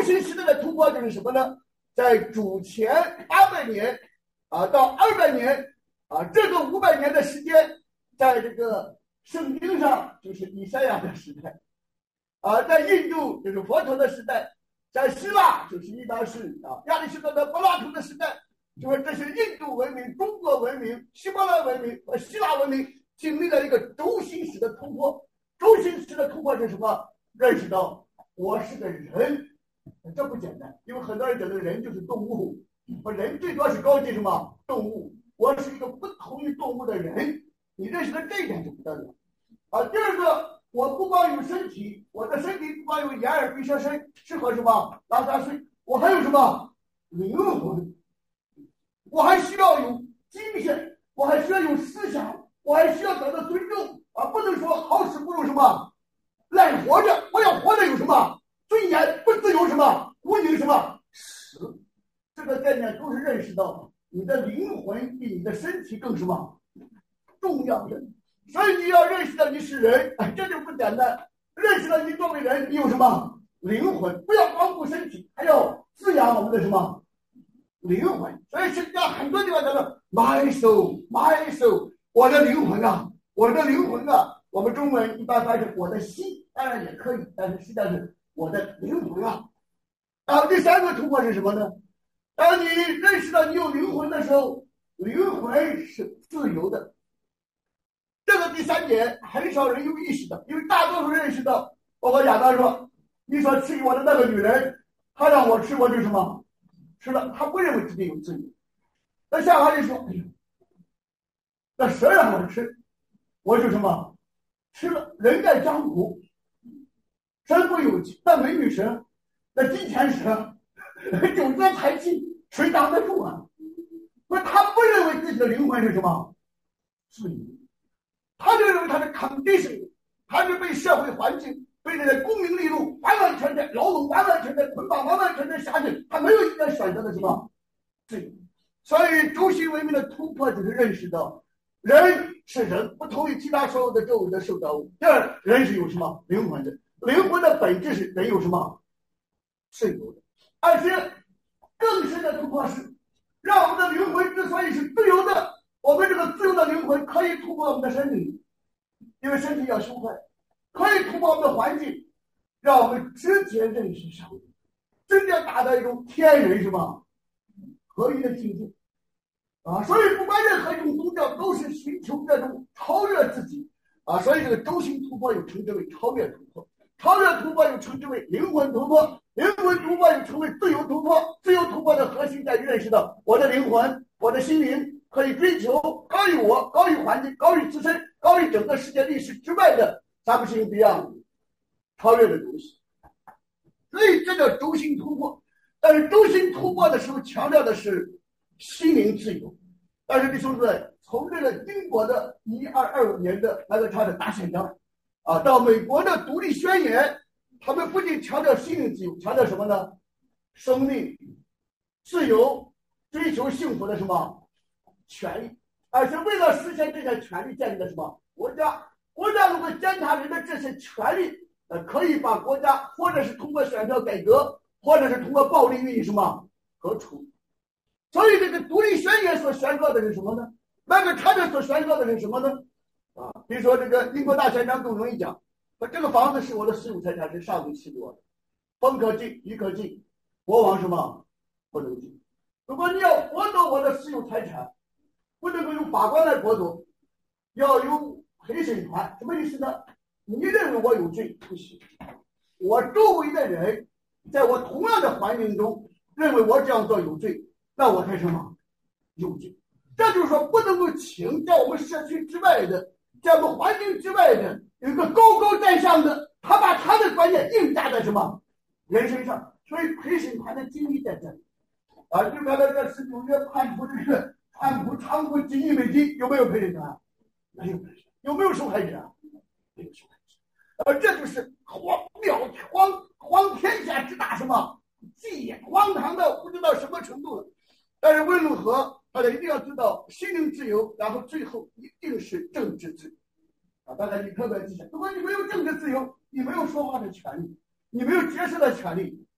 中心时代的突破就是什么呢？在主前800年到200年这个500年的时间，在这个圣经上就是以赛亚的时代在印度就是佛陀的时代，在希腊就是伊达士亚里士多德、柏拉图的时代，就是这些印度文明、中国文明、希伯来文明和希腊文明经历了一个轴心式的突破。轴心式的突破是什么？认识到我是个人，这不简单，因为很多人觉得人就是动物，人最多是高级什么动物，我是一个不同于动物的人，你认识到这一点就不得了第二个，我不光有身体，我的身体不光有眼耳鼻舌身，适合什么拉撒睡，我还有什么灵魂，我还需要有精神，我还需要有思想，我还需要得到尊重不能说好死不如什么赖活着，我要活着有什么尊严，不自由什么无宁什么死，这个概念都是认识到你的灵魂比你的身体更什么重要的。所以你要认识到你是人，这就不简单。认识到你作为人，你有什么灵魂？不要光顾身体，还要滋养我们的什么灵魂。所以实际上很多地方叫做 my soul， my soul， 我的灵魂我的灵魂我们中文一般翻译我的心，当然也可以，但是实际上是我的灵魂然后第三个突破是什么呢？当你认识到你有灵魂的时候，灵魂是自由的。这个第三点很少人有意识的，因为大多数人认识到，包括亚当说，你所吃我的那个女人，她让我吃，我就什么吃了，他不认为自己有自由。那夏娃就说，哎呦，那蛇让我吃，我就什么吃了。人在江湖，身不由己，那美女蛇，那金钱蛇，有这才气，谁挡得住不，他不认为自己的灵魂是什么自由，他就认为他的 condition， 他是被社会环境、被这个功名利禄完完全全牢笼、完完全全捆绑、完完全全辖制，他没有一点选择的什么自由。所以轴心文明的突破就是认识到人是人，不同于其他所有的周围的受造物。第二，人是有什么灵魂的，灵魂的本质是人有什么自由的。而且更深的突破是让我们的灵魂之所以是自由的，我们这个自由的灵魂可以突破我们的身体，因为身体要修坏，可以突破我们的环境，让我们直接认识上帝，真正达到一种天人什么合一的境界所以不管任何一种宗教都是寻求这种超越自己所以这个轴心突破又称之为超越突破，超越突破又称之为灵魂突破，灵魂突破又称为自由突破。自由突破的核心在于认识到我的灵魂、我的心灵可以追求高于我、高于环境、高于自身、高于整个世界历史之外的something beyond超越的东西。所以这叫轴心突破。但是轴心突破的时候强调的是心灵自由。但是弟兄姊妹，从这个英国的1225年的那个他的大宪章到美国的独立宣言，他们不仅强调心灵自由，强调什么呢？生命、自由、追求幸福的什么权利，而且为了实现这些权利建立的什么国家。国家如果践踏人的这些权利可以把国家或者是通过选票改革，或者是通过暴力予以什么革除。所以这个独立宣言所宣告的是什么呢？那个他们所宣告的是什么呢？比如说这个英国大宪章更容易讲，这个房子是我的私有财产，是上帝赐给我的，风可进，雨可进，国王什么不能进。如果你要剥夺我的私有财产，不能够由法官来剥夺，要由陪审团。什么意思呢？你认为我有罪不行，我周围的人在我同样的环境中认为我这样做有罪，那我才什么有罪。这就是说不能够请在我们社区之外的，在我们环境之外的有一个高高在上的，他把他的观念硬加在什么人身上。所以陪审团的精力在这里就刚才这是纽约川普这个川普偿付几亿美金，有没有陪审团？没有陪审。有没有受害者？没有受害者。这就是荒天下之大什么忌也，荒唐到不知道什么程度了。但是无论如何，大家一定要知道心灵自由，然后最后一定是政治自由大家你特别记下，如果你没有政治自由，你没有说话的权利，你没有结社的权利，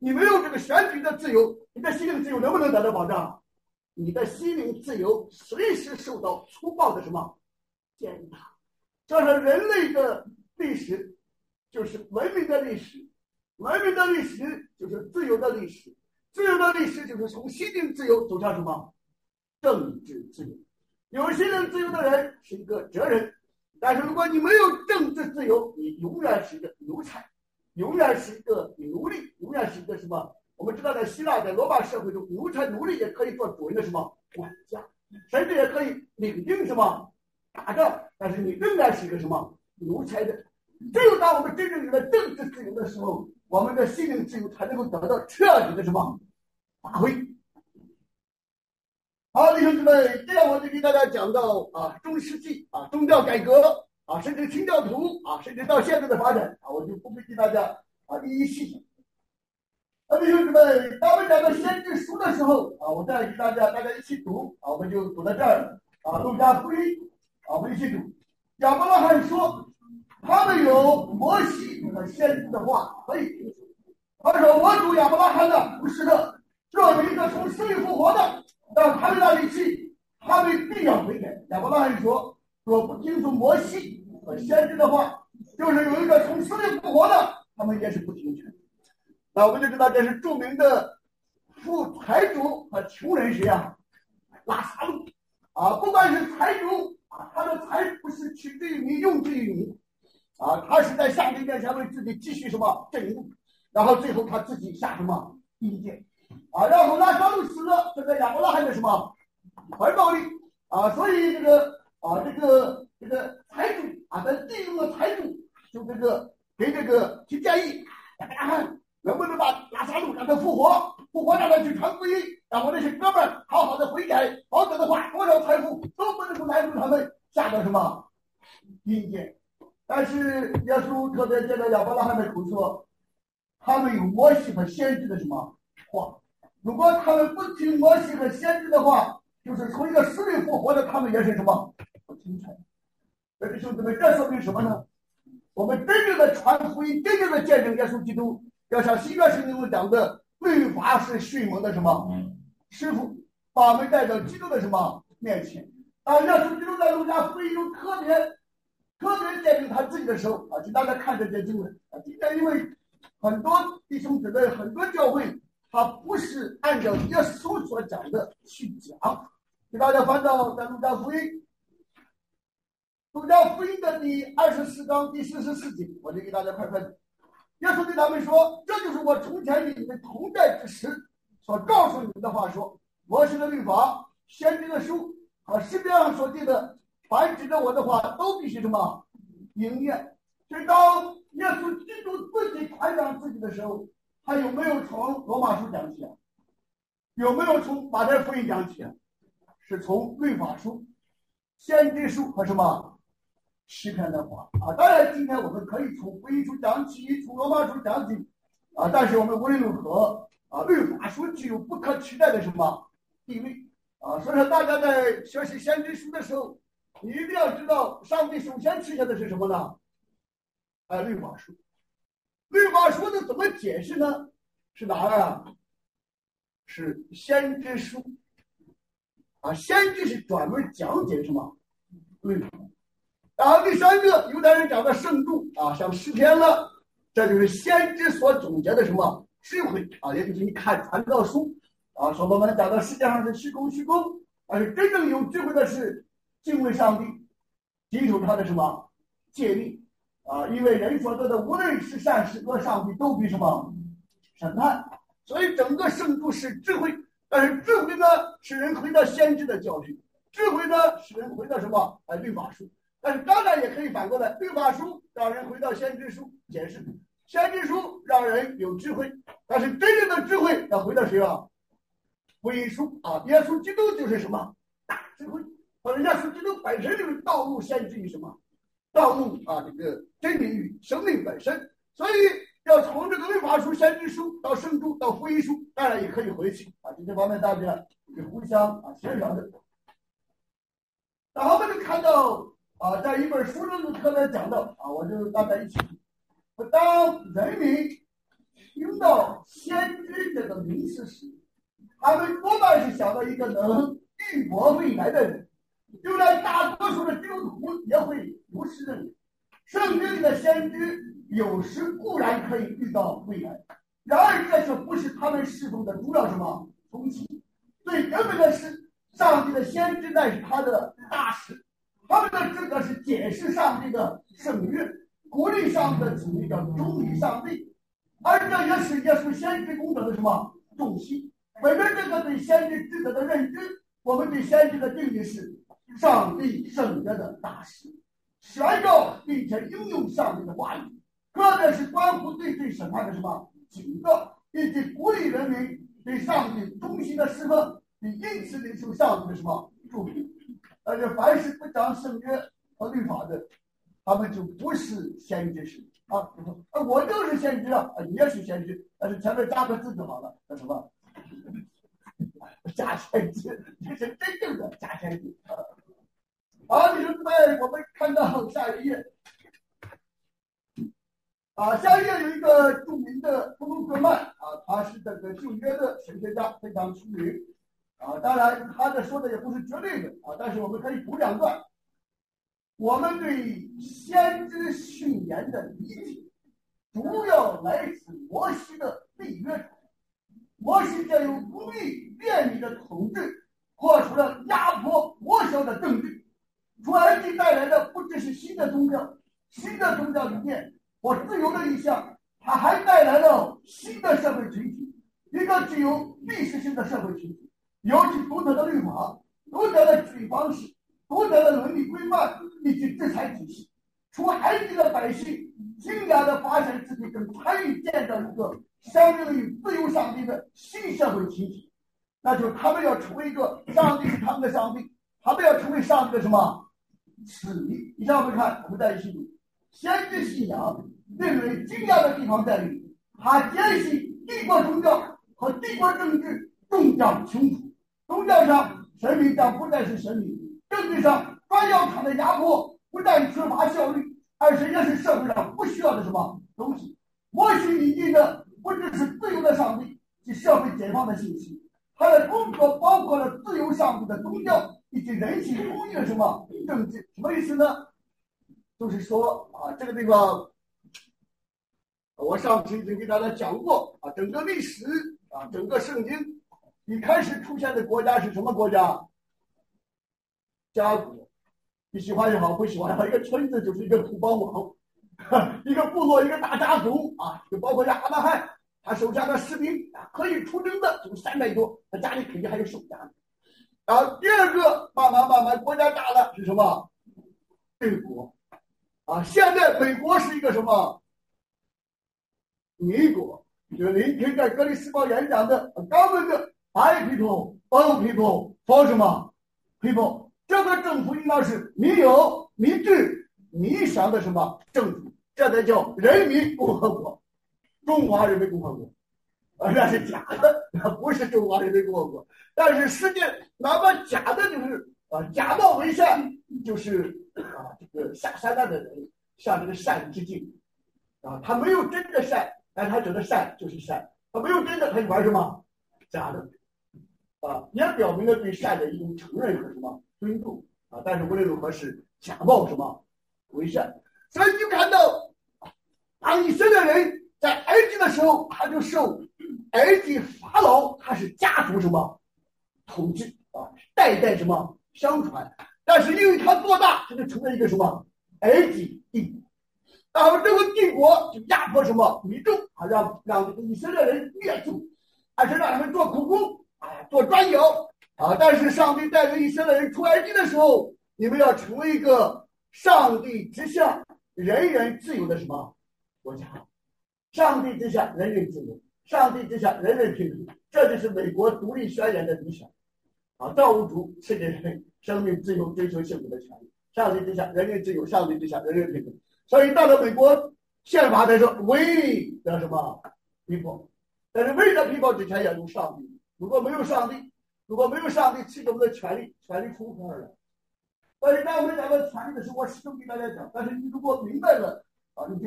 你没有这个选举的自由，你的心灵自由能不能得到保障？你的心灵自由随时受到粗暴的什么践踏？这是人类的历史，就是文明的历史，文明的历史就是自由的历史，自由的历史就是从心灵自由走向什么政治自由。有心灵自由的人是一个哲人，但是如果你没有政治自由，你永远是一个奴才，永远是一个奴隶，永远是一个什么？我们知道，在希腊、在罗马社会中，奴才、奴隶也可以做主人的什么管家，甚至也可以领兵什么打仗，但是你仍然是一个什么奴才的。只有当我们真正有了政治自由的时候，我们的心灵自由才能够得到彻底的什么发挥。好，弟兄姊妹，这样我就给大家讲到中世纪宗教改革甚至清教徒甚至到现在的发展我就不会给大家一一细讲。弟兄姊妹，当我们讲到先知书的时候我再给大家一起读我们就读到这儿路加福音我们一起读。亚伯拉罕说，他们有摩西和先知的话可以听从。他说，我主亚伯拉罕的不是的，这有一个从死里复活的，到他们那里去，他们必要悔改。亚伯拉罕说，若不听从摩西和先知的话，就是有一个从死里复活的，他们也是不听劝。那我们就知道这是著名的富财主和穷人谁拉萨路不管是财主他的财不是取之于你，用之于你他是在上帝面前为自己继续什么正义，然后最后他自己下什么阴间然后拉萨路死了，这个亚伯拉罕的什么怀抱里所以这个财主在地中的财主就给这个提建议亚伯拉罕能不能把拉萨路让他复活让他去传福音，让我那些哥们儿好好的悔改，否则的话多少财富都不能够拦住他们下到什么阴间。但是耶稣特别借着亚伯拉罕的口说，他们有摩西和先知的什么话，如果他们不听摩西和先知的话，就是从一个死里复活的，他们也是什么不听从。所以兄弟们，这说明什么呢？我们真正的传福音，真正的见证耶稣基督，要像新约圣经中讲的，律法是训蒙的什么师傅，把我们带到基督的什么面前耶稣基督在路加福音中特别见证他自己的时候请大家看这些经文今天因为很多弟兄姊妹很多教会他不是按照耶稣所讲的去讲，给大家翻到在路加福音的第24章第44节，我就给大家快耶稣对他们说，这就是我从前与你们同在之时所告诉你们的话，说摩西的律法、先知的书和诗篇上所记的，凡指着我的话都必须什么应验。所以当耶稣基督自己传讲自己的时候，他有没有从罗马书讲起有没有从马太福音讲起是从律法书、先知书和什么诗篇的话当然今天我们可以从福音书讲起，从罗马书讲起但是我们无论如何律法书具有不可取代的什么地位所以说大家在学习先知书的时候，你一定要知道上帝首先赐下的是什么呢律法书。律法书的怎么解释呢？是哪儿是先知书先知是专门讲解什么律法。然后第三个，犹太人讲的圣著像诗篇了，这就是先知所总结的什么智慧也就是你看传道书说我们讲到世界上是虚空，而是真正有智慧的是敬畏上帝，谨守他的什么诫命因为人所做的无论是善是恶，上帝都比什么审判。所以整个圣著是智慧，但是智慧呢使人回到先知的教训，智慧呢使人回到什么律法书。但是当然也可以反过来，律法书让人回到先知书解释，先知书让人有智慧，但是真正的智慧要回到谁福音书耶稣基督就是什么大智慧，或者耶稣基督本身就是道路先知于什么道路这个真理与生命本身。所以要从这个律法书、先知书到圣著到福音书，当然也可以回去这方面大家是互相协调的。然后我们就看到在一本书中就特别讲到我就大家一起当人民听到先知这个名词时，他们多半是想到一个能预博未来的人。就连大多数的基督徒也会如实认为，圣经里的先知有时固然可以预到未来，然而这却不是他们侍奉的主要什么中心。最根本的是，上帝的先知乃是他的大使，他们的职责是解释上帝的圣约，鼓励上帝的子民要忠于上帝，而这也是耶稣先知工作的什么重心。本着这个对先知职责的认知，我们对先知的定义是上帝圣约的大使，宣告并且应用上帝的话语，特别是关乎对罪审判的什么警告，以及鼓励人民对上帝忠心的侍奉，并因此领受上帝的什么祝福。而且凡是不讲圣约和律法的，他们就不是先知士啊。我就是先知啊，你也是先知，但是前面加个字就好了，那什么假先知，这是真正的假先知啊。好，弟兄姊妹，我们看到下一页啊，下一页有一个著名的布鲁克曼啊，他是这个旧约的神学家，非常出名啊。当然，他的说的也不是绝对的啊，但是我们可以补两段。我们对先知训言的理解，主要来自摩西的立约。摩西借用公义便利的统治，破除了压迫剥削的政治。出埃及带来的不只是新的宗教，新的宗教理念或自由的意向，它还带来了新的社会群体，一个具有历史性的社会群体，有其独特的律法、独特的治理方式、独特的伦理规范以及制裁体系。出埃及的百姓惊讶地发现自己正参与建造一个相应于自由上帝的新社会群体，那就是他们要成为一个上帝是他们的上帝，他们要成为上帝的什么？子民。以下我们看，我们再一起读。先知信仰令人惊讶的地方在于，他坚信帝国宗教和帝国政治终将穷途。宗教上，神明将不再是神明；政治上，专要场的压迫不但缺乏效率，而且也是社会上不需要的什么东西。摩西引进的不只是自由的上帝及社会解放的信息，他的工作包括了自由上帝的宗教以及人性公义的什么政治。什么意思呢？就是说啊，这个地方我上次已经给大家讲过啊，整个历史啊，整个圣经一开始出现的国家是什么国家？家国。你喜欢也好，不喜欢也好，一个村子就是一个土邦王，一个部落，一个大家族啊，就包括亚伯拉罕，他手下的士兵啊，可以出征的就300多，他家里肯定还有手下的。然后第二个慢慢国家大了是什么？北国啊，现在北国是一个什么？民国，就是林肯在格里斯堡演讲的刚问的 I people, all people, for 什么 people。这个政府应该是民有、民治、民享的什么政府？这才叫人民共和国，中华人民共和国。那是假的，不是中华人民共和国。但是实际哪怕假的，就是假冒为善，就是这个下三滥的人向这个善致敬啊，他没有真的善，但他觉得善就是善，他没有真的，他就玩什么假的啊，也表明了对善的一种承认和什么尊重啊，但是无论如何是假冒什么为善。所以你就看到当以色列人在埃及的时候，他就受埃及法老他是家族什么统治啊，代代什么相传，但是因为他做大，他就成了一个什么埃及帝国，然后这个帝国就压迫什么民众啊，让这个以色列人灭族，而且让他们做苦工啊，做砖窑啊。但是上帝带领以色列人出埃及的时候，你们要成为一个上帝之下人人自由的什么国家？上帝之下人人自由，上帝之下人人平等，这就是美国独立宣言的理想啊！造物主赐给人生命自由、追求幸福的权利。上帝之下人人自由，上帝之下人人平等。所以到了美国宪法才说 we 的什么 people， 但是 we 的 people 之前要有上帝。如果没有上帝赐给我们的权利从何而来？所以当我们讲到权利的时候，我始终给大家讲，但是你如果明白了啊，你就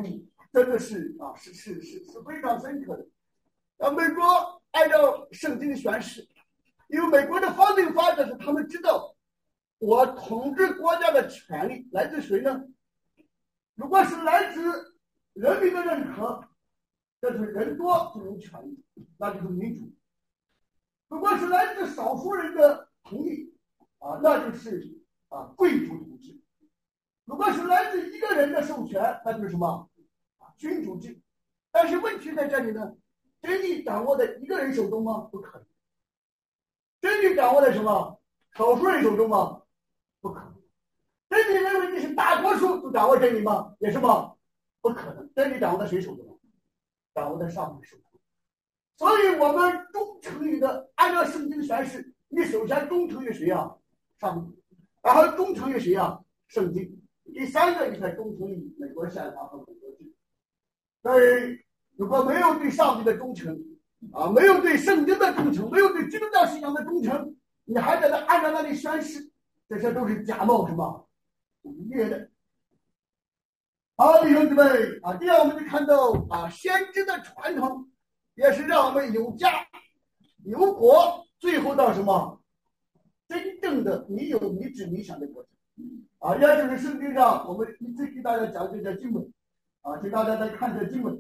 真的是非常深刻的。美国按照圣经的宣誓，因为美国的founding fathers他们知道，我统治国家的权利来自谁呢？如果是来自人民的认可，这是人多就有权利，那就是民主；如果是来自少数人的同意，那就是贵族统治；如果是来自一个人的授权，那就是什么？君主制。但是问题在这里呢，真理掌握在一个人手中吗？不可能。真理掌握在什么？少数人手中吗？不可能。真理认为你是大多数就掌握真理吗？也是吗？不可能。真理掌握在谁手中？掌握在上帝手中。所以我们忠诚于的，按照圣经宣誓，你首先忠诚于谁啊？上帝。然后忠诚于谁啊？圣经。第三个，你才忠诚于美国宪法和美国制。所以如果没有对上帝的忠诚没有对圣经的忠诚，没有对基督教信仰的忠诚，你还在那按照那里宣誓，这些都是假冒什么污蔑的。好，弟兄姊妹这样我们就看到先知的传统也是让我们有家有国，最后到什么真正的你有你指你想的国家也就是圣经上我们一直给大家讲这些经文请大家再看这经文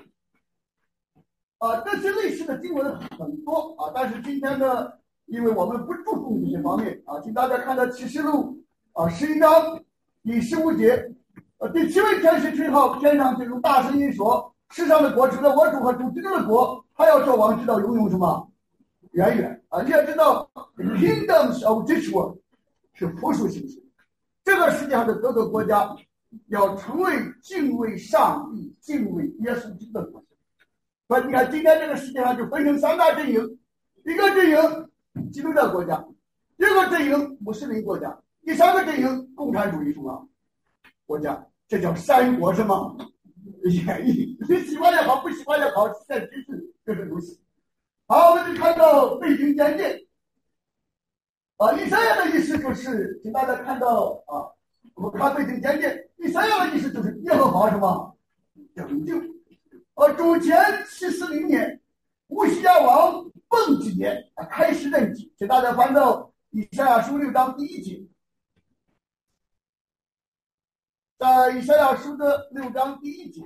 这些类似的经文很多但是今天呢，因为我们不注重这些方面请大家看到启示录11章第15节第7位天使吹号，天上就用大声音说：世上的国除了我主和主基督的国，还要做王，直到永永什么远远你也知道 kingdoms of this world 是复数形式，这个世界上的各个国家要成为敬畏上帝、敬畏耶稣基督的国家。所以你看，今天这个世界上就分成三大阵营：一个阵营基督教国家，第二个阵营穆斯林国家，第三个阵营共产主义什么国家，这叫三国什么演绎。你喜欢也好，不喜欢也好，现实是这是如此。好，我们就看到背景简介以赛亚的意思就是，请大家看到我们看背景简介，以赛亚的意思就是耶和华什么拯救。主前740年，乌西亚王蹦几年开始任期，请大家翻到以赛亚书6章第1节。在以赛亚书的6章第1节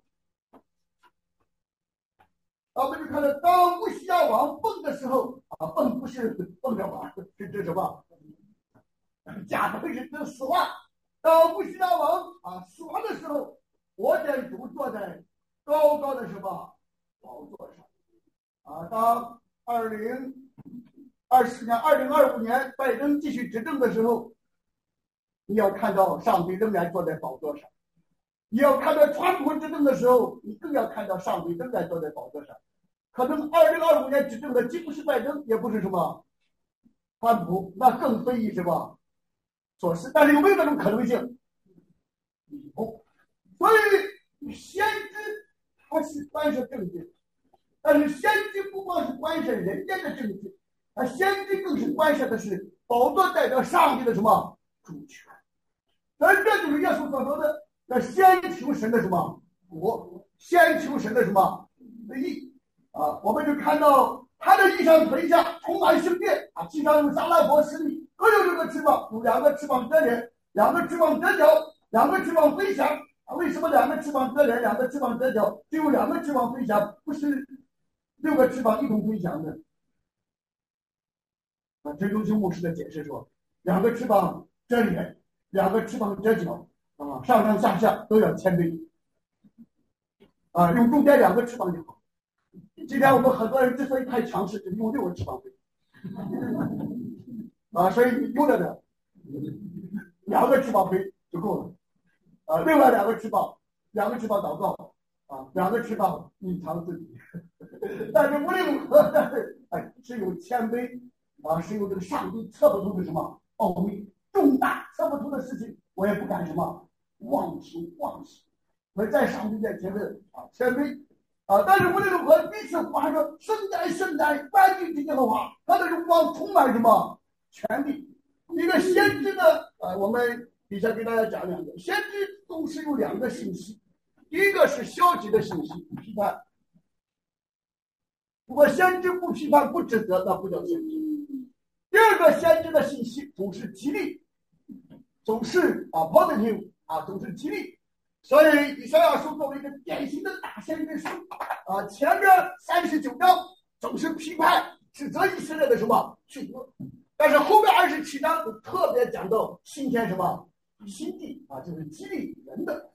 我们就看到，当乌西亚王蹦的时候蹦不是蹦着玩，是指什么？假的是指死亡。当乌西亚王死亡的时候，我见主坐在高高的什么宝座上当2025年拜登继续执政的时候，你要看到上帝仍然坐在宝座上；你要看到川普执政的时候，你更要看到上帝仍然坐在宝座上。可能2025年执政的既不是拜登，也不是什么川普，那更非议什么所示。但是有没有这种可能性？有。所以先知他是干涉政治，但是先知不光是干涉人间的政治，先知更是干涉的是宝座代表上帝的什么主权。所以这就是耶稣所说的，要先求神的什么国，先求神的什么义我们就看到他的衣裳垂下，充满圣殿其上有撒拉佛势力，各有6个翅膀，有2个翅膀遮脸，2个翅膀遮脚，2个翅膀飞翔为什么2个翅膀遮脸，2个翅膀遮脚，只有2个翅膀飞翔，不是6个翅膀一同飞翔的陈忠修牧师的解释说，2个翅膀遮脸，2个翅膀遮脚上上下下都要谦卑用中间2个翅膀就好。今天我们很多人之所以太强势，就是用6个翅膀飞所以用着的2个翅膀飞就够了另外2个翅膀，2个翅膀祷告2个翅膀隐藏自己但是无论如何，是有谦卑是有这个上帝测不出的什么奥秘，重大测不出的事情，我也不敢什么妄想所以在上帝面前的谦卑但是无论如何，彼此呼喊说：“圣哉，圣哉，万军之耶和华！”他的荣光充满什么权力？一个先知的我们底下给大家讲2个，先知总是有2个信息。 第一个是消极的信息，批判。如果先知不批判不指责，那不叫先知。第二个，先知的信息总是激励，总是positive 总是激励。所以以赛亚书作为一个典型的大先知书前面39章总是批判指责以色列的什么罪恶，但是后面27章就特别讲到新天什么新地就是激励人的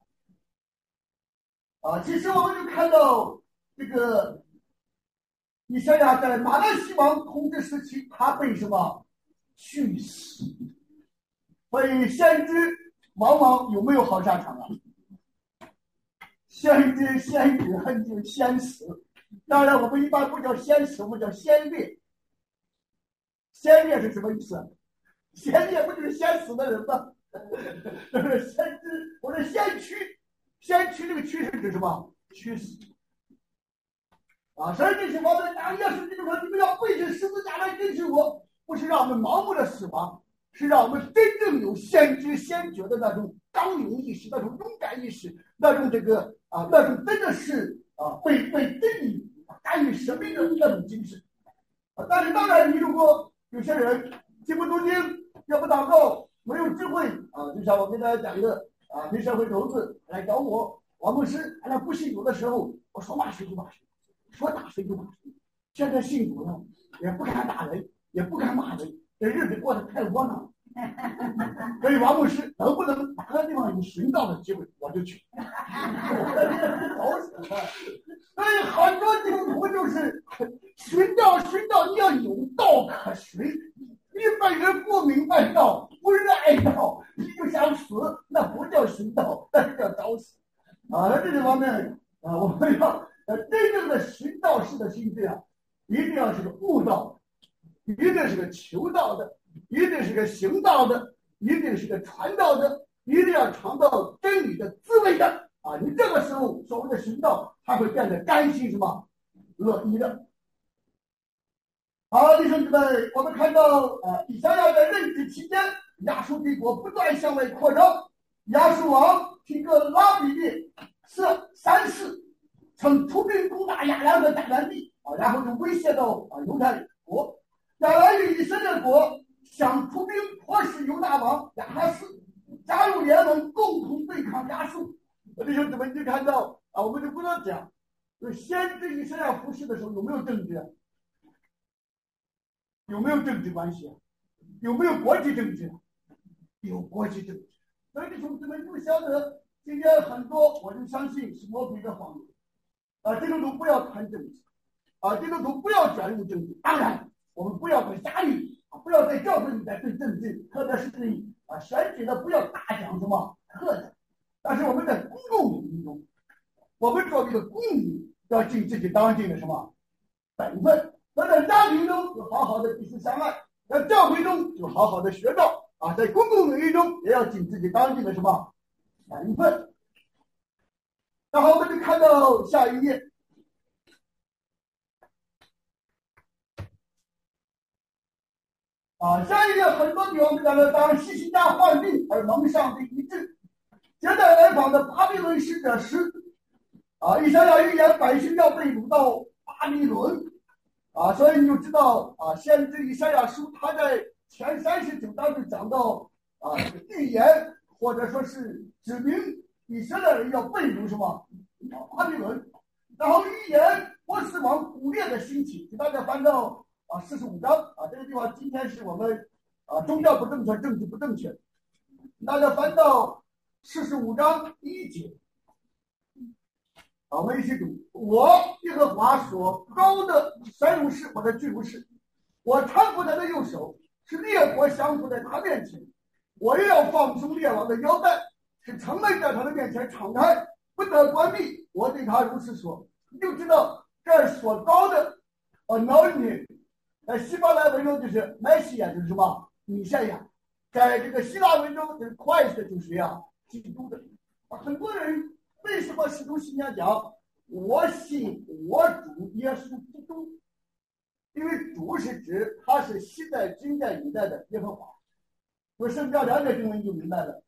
其实我们就看到这个以赛亚在马拉西王统治时期，他被什么去死，所以先知往往有没有好下场啊？先知很就先死，当然我们一般不叫先死，我们叫先烈。先烈是什么意思？先烈不就是先死的人吗？先知或者先驱，先驱这个驱是指什么？驱死。所以这些方面，耶稣基督说：“你们要背起十字架来跟随我，不是让我们盲目的死亡，是让我们真正有先知先觉的那种刚勇意识、那种勇敢意识、那种那种真的是为真理干预生命的那种精神。但是当然，你如果有些人听不读经，也不祷告，没有智慧就像我跟大家讲的黑社会头子来找我，王牧师，他不信主的时候，我说骂谁就骂谁。”说打谁就打谁，现在信主了，也不敢打人，也不敢骂人，这日子过得太窝囊。所以王牧师能不能哪个地方有寻道的机会，我就去。所以很多基督徒就是寻道，你要有道可循。你本人不明白道，不热爱道，你就想死，那不叫寻道，那是叫找死。这些方面我们要。真正的寻道士的心智一定要是个悟道，一定是个求道的，一定是个行道的，一定是个传道的，一定要尝到真理的滋味的你这个时候所谓的寻道，它会变得甘心什么乐意的。好，弟兄姊妹，我们看到以赛亚在任职期间，亚述帝国不断向外扩张，亚述王提格拉比列设3世。曾出兵攻打亚兰和迦南地然后就威胁到犹太国。亚兰与以色列国想出兵迫使犹大王亚哈斯加入联盟，共同对抗亚述。弟兄姊妹，你看到我们就不能讲，就先知以赛亚服侍的时候有没有政治？有没有政治关系？有没有国际政治？有国际政治。所以弟兄姊妹不晓得，今天很多我就相信是魔鬼的谎言。基督徒不要谈政治基督徒不要卷入政治。当然我们不要在家里不要在教会里面对政治，特别是对选举的不要大讲什么课的。但是我们在公共领域中，我们作为一个公民要尽自己当尽的什么本分。那在家庭中就好好的彼此相爱，在教会中就好好的学道在公共领域中也要尽自己当尽的什么本分。然后我们就看到下一页下一页很多地方讲了，当西西家患病而蒙上帝医治，接待来访的巴比伦使者时以赛亚预言百姓要被掳到巴比伦所以你就知道先知以赛亚书他在前39章就讲到预言或者说是指明以色列人要被掳什么巴比伦，然后预言波斯王古列的兴起，给大家翻到45章这个地方今天是我们宗教不正确，政治不正确，大家翻到45章1节我们一起读：我耶和华所高的神如是，我的巨如是，我搀扶他的右手，是列国降服在他面前，我也要放松列王的腰带，使城门在他的面前敞开，不得关闭。我对他如此说。你就知道这所高的anointing在希伯来文中就是麦西亚，就是什么弥赛亚，在这个希腊文中就是 Christ， 就是谁基督的很多人为什么使徒信仰讲我信我主耶稣基督？因为主是指他是昔在今在以在的耶和华。我圣教2节经文就明白了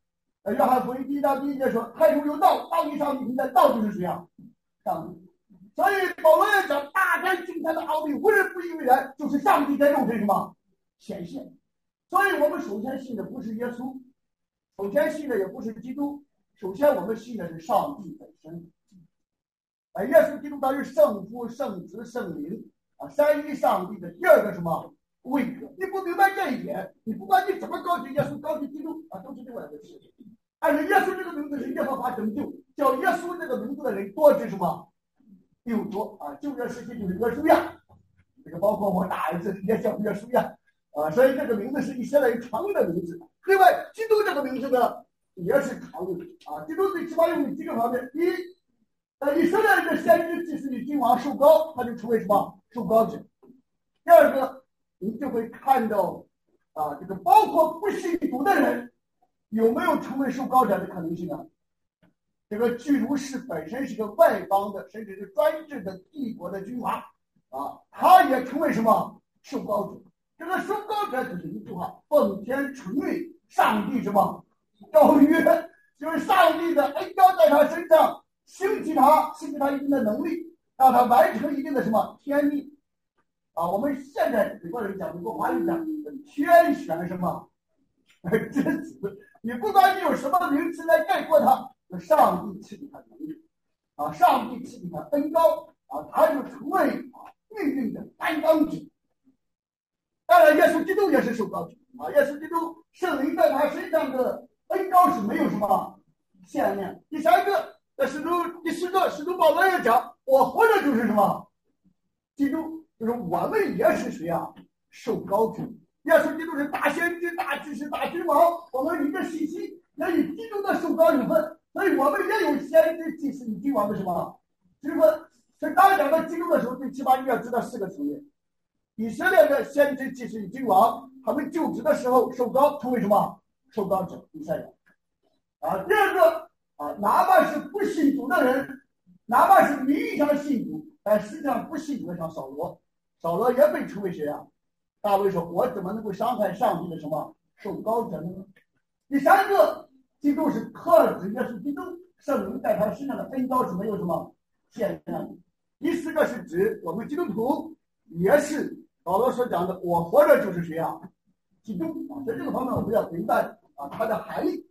约翰福音1章1节说：“太初有道，道与上帝同在，道就是谁啊？上帝。”所以保罗要讲大开惊天的奥秘，无人不以为然，就是上帝在肉身什么显现。所以我们首先信的不是耶稣，首先信的也不是基督，首先我们信的是上帝本身。耶稣基督他是圣父、圣子、圣灵三一上帝的第二个什么位格。你不明白这一点，你不管你怎么高举耶稣、高举基督都是另外的事情。但是耶稣这个名字是耶和华拯救，叫耶稣这个名字的人多之什么又多旧约时期就是约书亚，这个包括我大儿子也叫约书亚所以这个名字是以色列人常用的名字。另外，基督这个名字呢也是常用的基督最起码用几个方面：第一，以色列人的先知祭司与君王受膏，他就成为什么受膏者；第二个，你就会看到这个包括不信主的人有没有成为受膏者的可能性啊？这个居鲁士本身是个外邦的，甚至是专制的帝国的君王他也成为什么受膏者。这个受膏者就是一句话：奉天承运，上帝什么诏约，就是上帝的恩膏在他身上兴起他一定的能力，让他完成一定的什么天命我们现在美国人讲，美国华人讲天选什么之子，你不管你有什么名词来概括他，上帝赐给他能力上帝赐给他恩膏他就成为命运的担当者。当然，耶稣基督也是受膏者耶稣基督圣灵在他身上的恩膏是没有什么限量。第三个，第四个，使徒保罗也讲，我活着就是什么基督，就是我们也是谁受膏者。耶稣基督是大先知、大祭司、大君王，我们一个信息也与基督的受膏有份，所以我们也有先知、祭司与君王的什么职分。所以当讲到基督的时候，最起码你要知道4个层面。以色列的先知、祭司与君王，他们就职的时候受膏，成为什么受膏者以色列第二个哪怕是不信主的人，哪怕是名义上信主，但实际上不信主的，像扫罗也被称为谁大卫说：“我怎么能够伤害上帝的什么受膏者呢？”第三个，基督是特指耶稣基督，圣灵在他身上的恩膏是没有什么限量的。第四个是指我们基督徒也是保罗所讲的，我活着就是谁基督在这个方面我们要明白它的含义。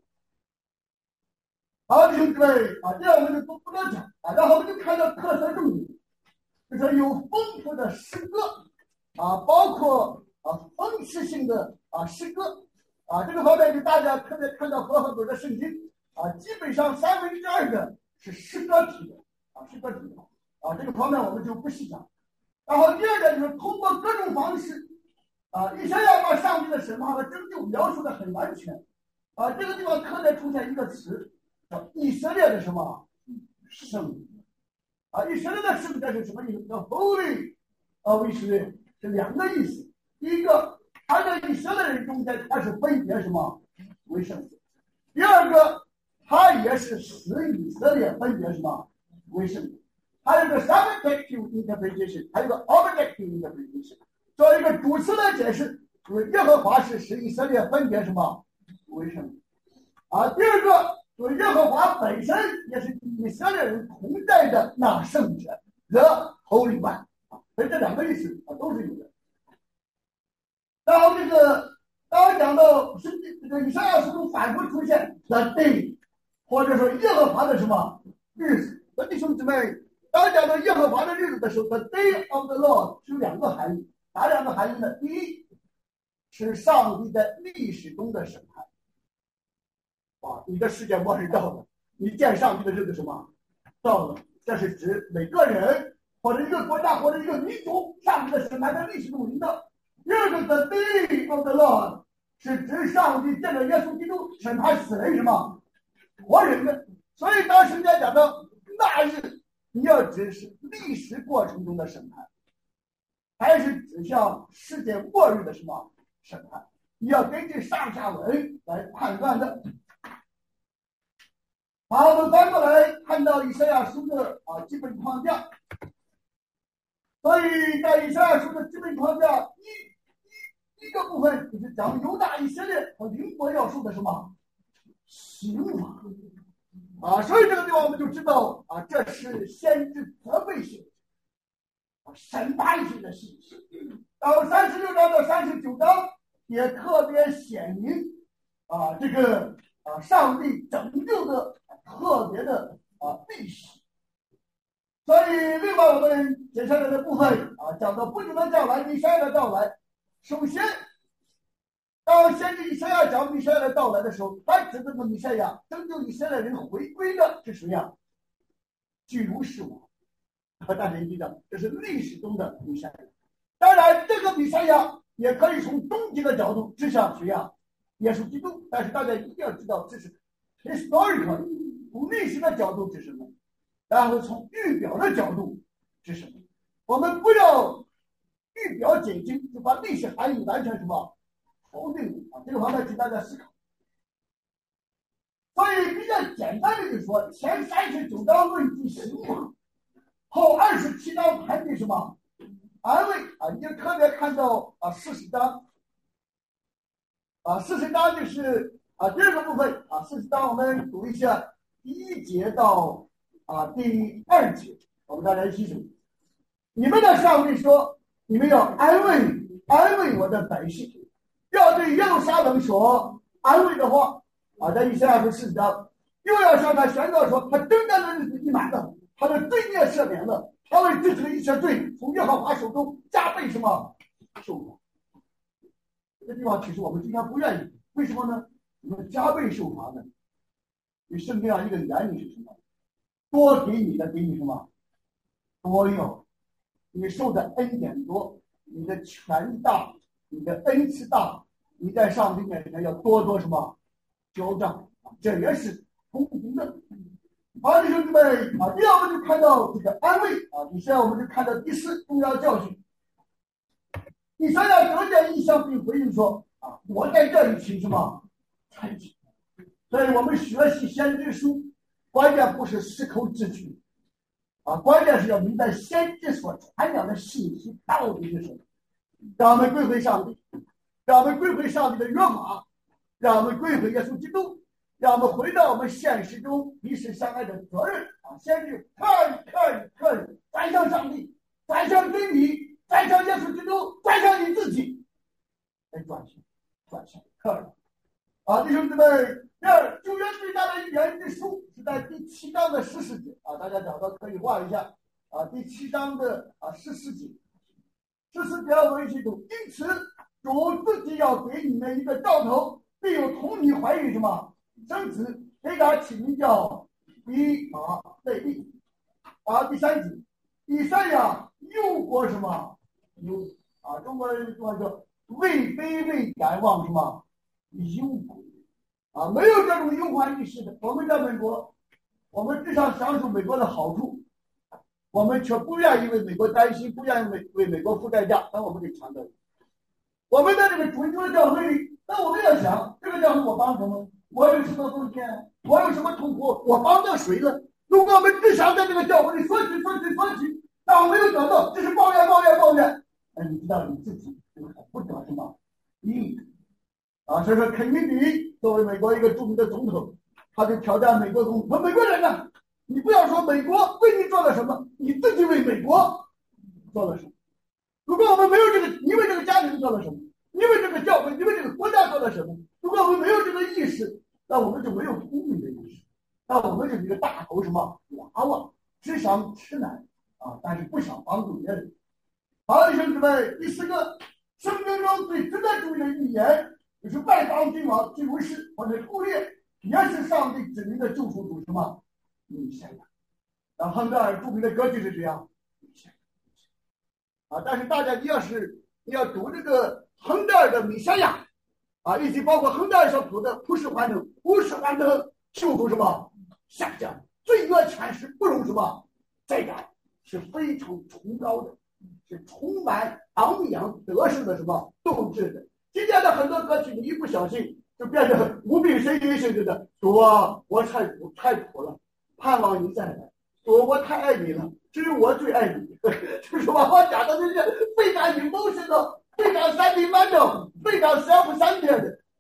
好，弟兄姊妹这样我们就不多讲然后我们就看到特色重点，就是有丰富的诗歌包括讽刺性的诗歌这个方面就大家特别看到和合本的圣经基本上2/3的是诗歌体的诗歌体的这个方面我们就不细讲。然后第二点就是通过各种方式以前要把上帝的审判和拯救描述的很完全这个地方特别出现一个词叫以色列的什么圣以色列的圣者是什么意思？叫 Holy of Israel， 是2个意思。第一个，他在以色列人中间他是分别什么为圣者；第二个，他也是使以色列分别什么为圣者。还有一个 subjective interpretation， 还有一个 objective interpretation。作为一个主词来解释，就是耶和华是使以色列分别什么为圣者第二个，就是耶和华本身也是以色列人同在的那圣者 The Holy One 所以这2个意思都是有的。然后这个当我讲到这个以赛亚书中反复出现 The Day， 或者说耶和华的什么日子。弟兄姊妹，当讲到耶和华的日子的时候 The Day of the Lord 是有2个含义。哪2个含义呢？第一，是上帝在历史中的审判你的世界末日到了，你见上帝的日子什么到了，这是指每个人或者一个国家或者一个民族，上帝的审判在历史中临到。第二个 The Day of the Lord 是指上帝借着耶稣基督审判死人什么活人的。所以当时人家讲到那日，你要指是历史过程中的审判，还是指向世界末日的什么审判，你要根据上下文来判断的。好，我们翻过来看到以赛亚书的基本框架。所以在以赛亚书的基本框架一个部分就是讲犹大以色列和邻国要受的什么刑罚所以这个地方我们就知道这是先知责备性审判性的信息。到36章到39章也特别显明这个上帝拯救的特别的历史。所以另外我们接下来的部分讲到不久的将来，弥赛亚的到来。首先当先知以赛亚讲弥赛亚的到来的时候，他指这个弥赛亚拯救以色列人回归的是谁呀？基督是我。大家记得这是历史中的弥赛亚。当然这个弥赛亚也可以从终极的角度指向谁呀？耶稣基督。但是大家一定要知道这是 historical， 从历史的角度指什么，然后从预表的角度指什么。我们不要预表解经就把历史含义完全什么否定这个方面请大家思考。所以比较简单的就说，前39章论及刑罚，后27章谈及什么安慰你就特别看到40章40章就是第二个部分40章我们读一下第1节到第2节，我们大家一起读。你们的上帝说，你们要安慰我的百姓，要对耶路撒冷说安慰的话在以赛亚书40章，又要向他宣告说，他征战的日子已满了，他的罪孽赦免了，他为自己的一切罪从耶和华手中加倍什么受罚。这个地方其实我们经常不愿意，为什么呢？我们加倍受罚呢？你圣经上一个原理是什么？多给你的给你什么多有，你受的恩典多，你的权大，你的恩赐大，你在上帝面前要多什么交账这也是公平的。好，弟兄姊妹第二我们就看到这个安慰以下我们就看到第4重要教训。以赛亚得见异象并回应说我在这里请什么参见。所以我们学习先知书关键不是矢口之句关键是要明白先知所传讲的信息到底是什么。让我们归回上帝，让我们归回上帝的约法，让我们归回耶稣基督，让我们回到我们现实中彼此相爱的责任先知看转向上帝，转向真理，转向耶稣基督，转向你自己，来转向弟兄姊妹，旧约最大的预言之书是在第7章的14节大家找到可以画一下第7章的14节。14节我们一起读。因此主自己要给你们一个兆头，并有童女怀孕什么生子，给他起名叫以马内利第3节。以赛亚忧国什么忧中国人说为卑微感望什么忧国没有这种忧患意识的。我们在美国，我们至少享受美国的好处，我们却不愿意为美国担心，不愿意为美国付代价。但我们给强调，我们在这个主流的教会里，那我们要想这个教会我帮什么？我有什么奉献？我有什么痛苦？我帮到谁了？如果我们只想在这个教会里索取，但我没有得到，只是抱怨，你知道你自己不得什么利益所以说肯尼迪作为美国一个著名的总统，他就挑战美国总统说，美国人呢，你不要说美国为你做了什么，你自己为美国做了什么。如果我们没有这个，你为这个家庭做了什么，你为这个教会，你为这个国家做了什么，如果我们没有这个意识，那我们就没有公民的意识，那我们就是一个大头什么娃娃，只想吃奶但是不想帮助别人。好，弟兄姊妹，第4个圣经中最值得注意的预言就是外邦君王基督是或者故列，也是上帝指明的救赎主什么弥赛亚。亨德尔著名的歌剧是这样弥赛亚但是大家你要读这个亨德尔的弥赛亚以及包括亨德尔所读的普世欢腾救赎什么下降，罪恶权势不容什么再改，是非常崇高的，是充满昂扬得胜的什么斗志的。今天的很多歌曲你一不小心就变得无病呻吟性质的，主我太苦了，盼望你再来，我太爱你了，只有我最爱你就是我讲的这些非常emotional的，非常sentimental，非常self-centered，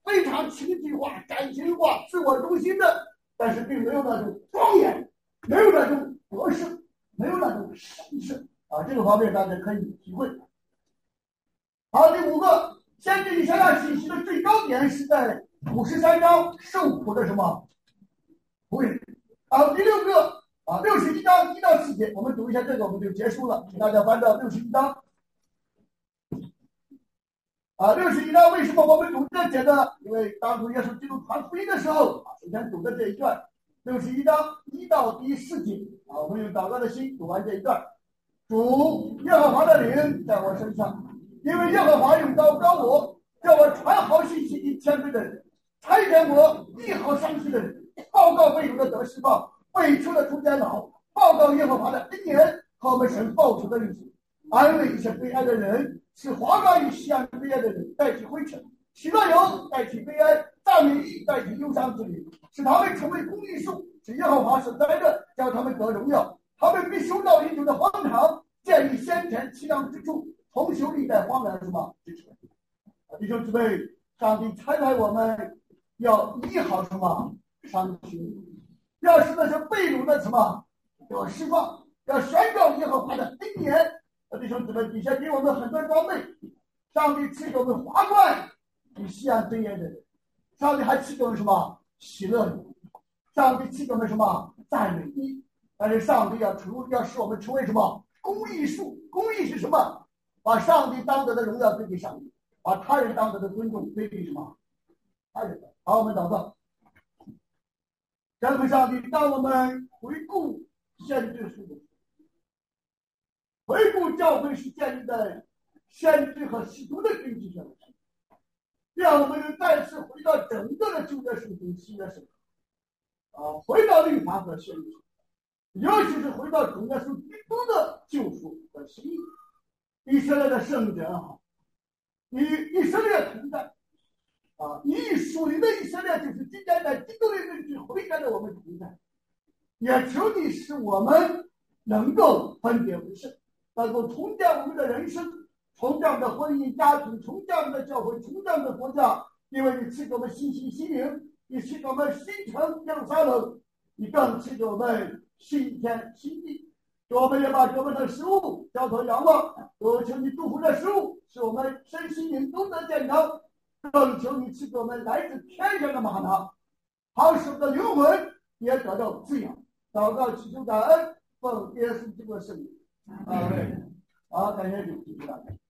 非常情绪化、感情化、自我中心的，但是并没有那种庄严，没有那种得胜，没有那种神圣啊。这个方面大家可以体会。好，第5个，先知以赛亚信息的最高点是在53章受苦的什么仆人。好，第6个啊，61章1到4节，我们读一下这个，我们就结束了。请大家翻到61章。61章为什么我们读这节呢？因为当初耶稣基督传福音的时候首先读的这一段，61章1到第4节我们用祷告的心读完这一段。主耶和华的灵在我身上，因为耶和华用刀膏我，叫我传好信息给谦卑的人，差遣我医好伤心的人，报告被掳的得释放，被囚的出监牢，报告耶和华的恩典和我们神报仇的日子，安慰一些悲哀的人，使华冠与西安悲哀的人代替灰尘，喜乐油代替悲哀，赞美衣代替忧伤之灵，使他们成为公义树，使耶和华所栽的，叫他们得荣耀。他们必修造已久的荒场，建立先前凄凉之处，重修历代荒凉什么之处。弟兄姊妹，上帝差派我们要医好什么伤心，要使那些被掳的什么要释放，要宣告耶和华的恩典。弟兄姊妹，底下给我们很多装备，上帝赐给我们华冠与西安尊严的人，上帝还赐给我们什么喜乐的，上帝赐给我们什么赞美衣。但是上帝要使我们成为什么公义树？公义是什么？把上帝当得的荣耀归给上帝，把他人当得的尊重归给什么他人。好，我们祷告。感谢上帝，当我们回顾先知书的，回顾教会是建立在先知和使徒的根基上，让我们再次回到整个的旧约圣经、新约圣经回到律法和宣教，尤其是回到主耶稣基督的救赎和心意。以色列的圣者与以色列同在以属灵的以色列就是今天在基督里面去回来的我们同在，也求你使我们能够分别为圣，能够重建我们的人生，重建我们的婚姻家庭，重建我们的教会，重建我们的国家。因为你赐给我们新心新灵，你赐给我们新城耶路撒冷，你更赐给我们新天新地。我们也把我们的食物交托仰望，求你祝福这食物，使我们身心灵都得健康，更求你赐给我们来自天上的玛纳，好使我们的灵魂也得到滋养。祷告祈求感恩，奉耶稣基督的圣名，阿门。好，感谢主，谢谢大家。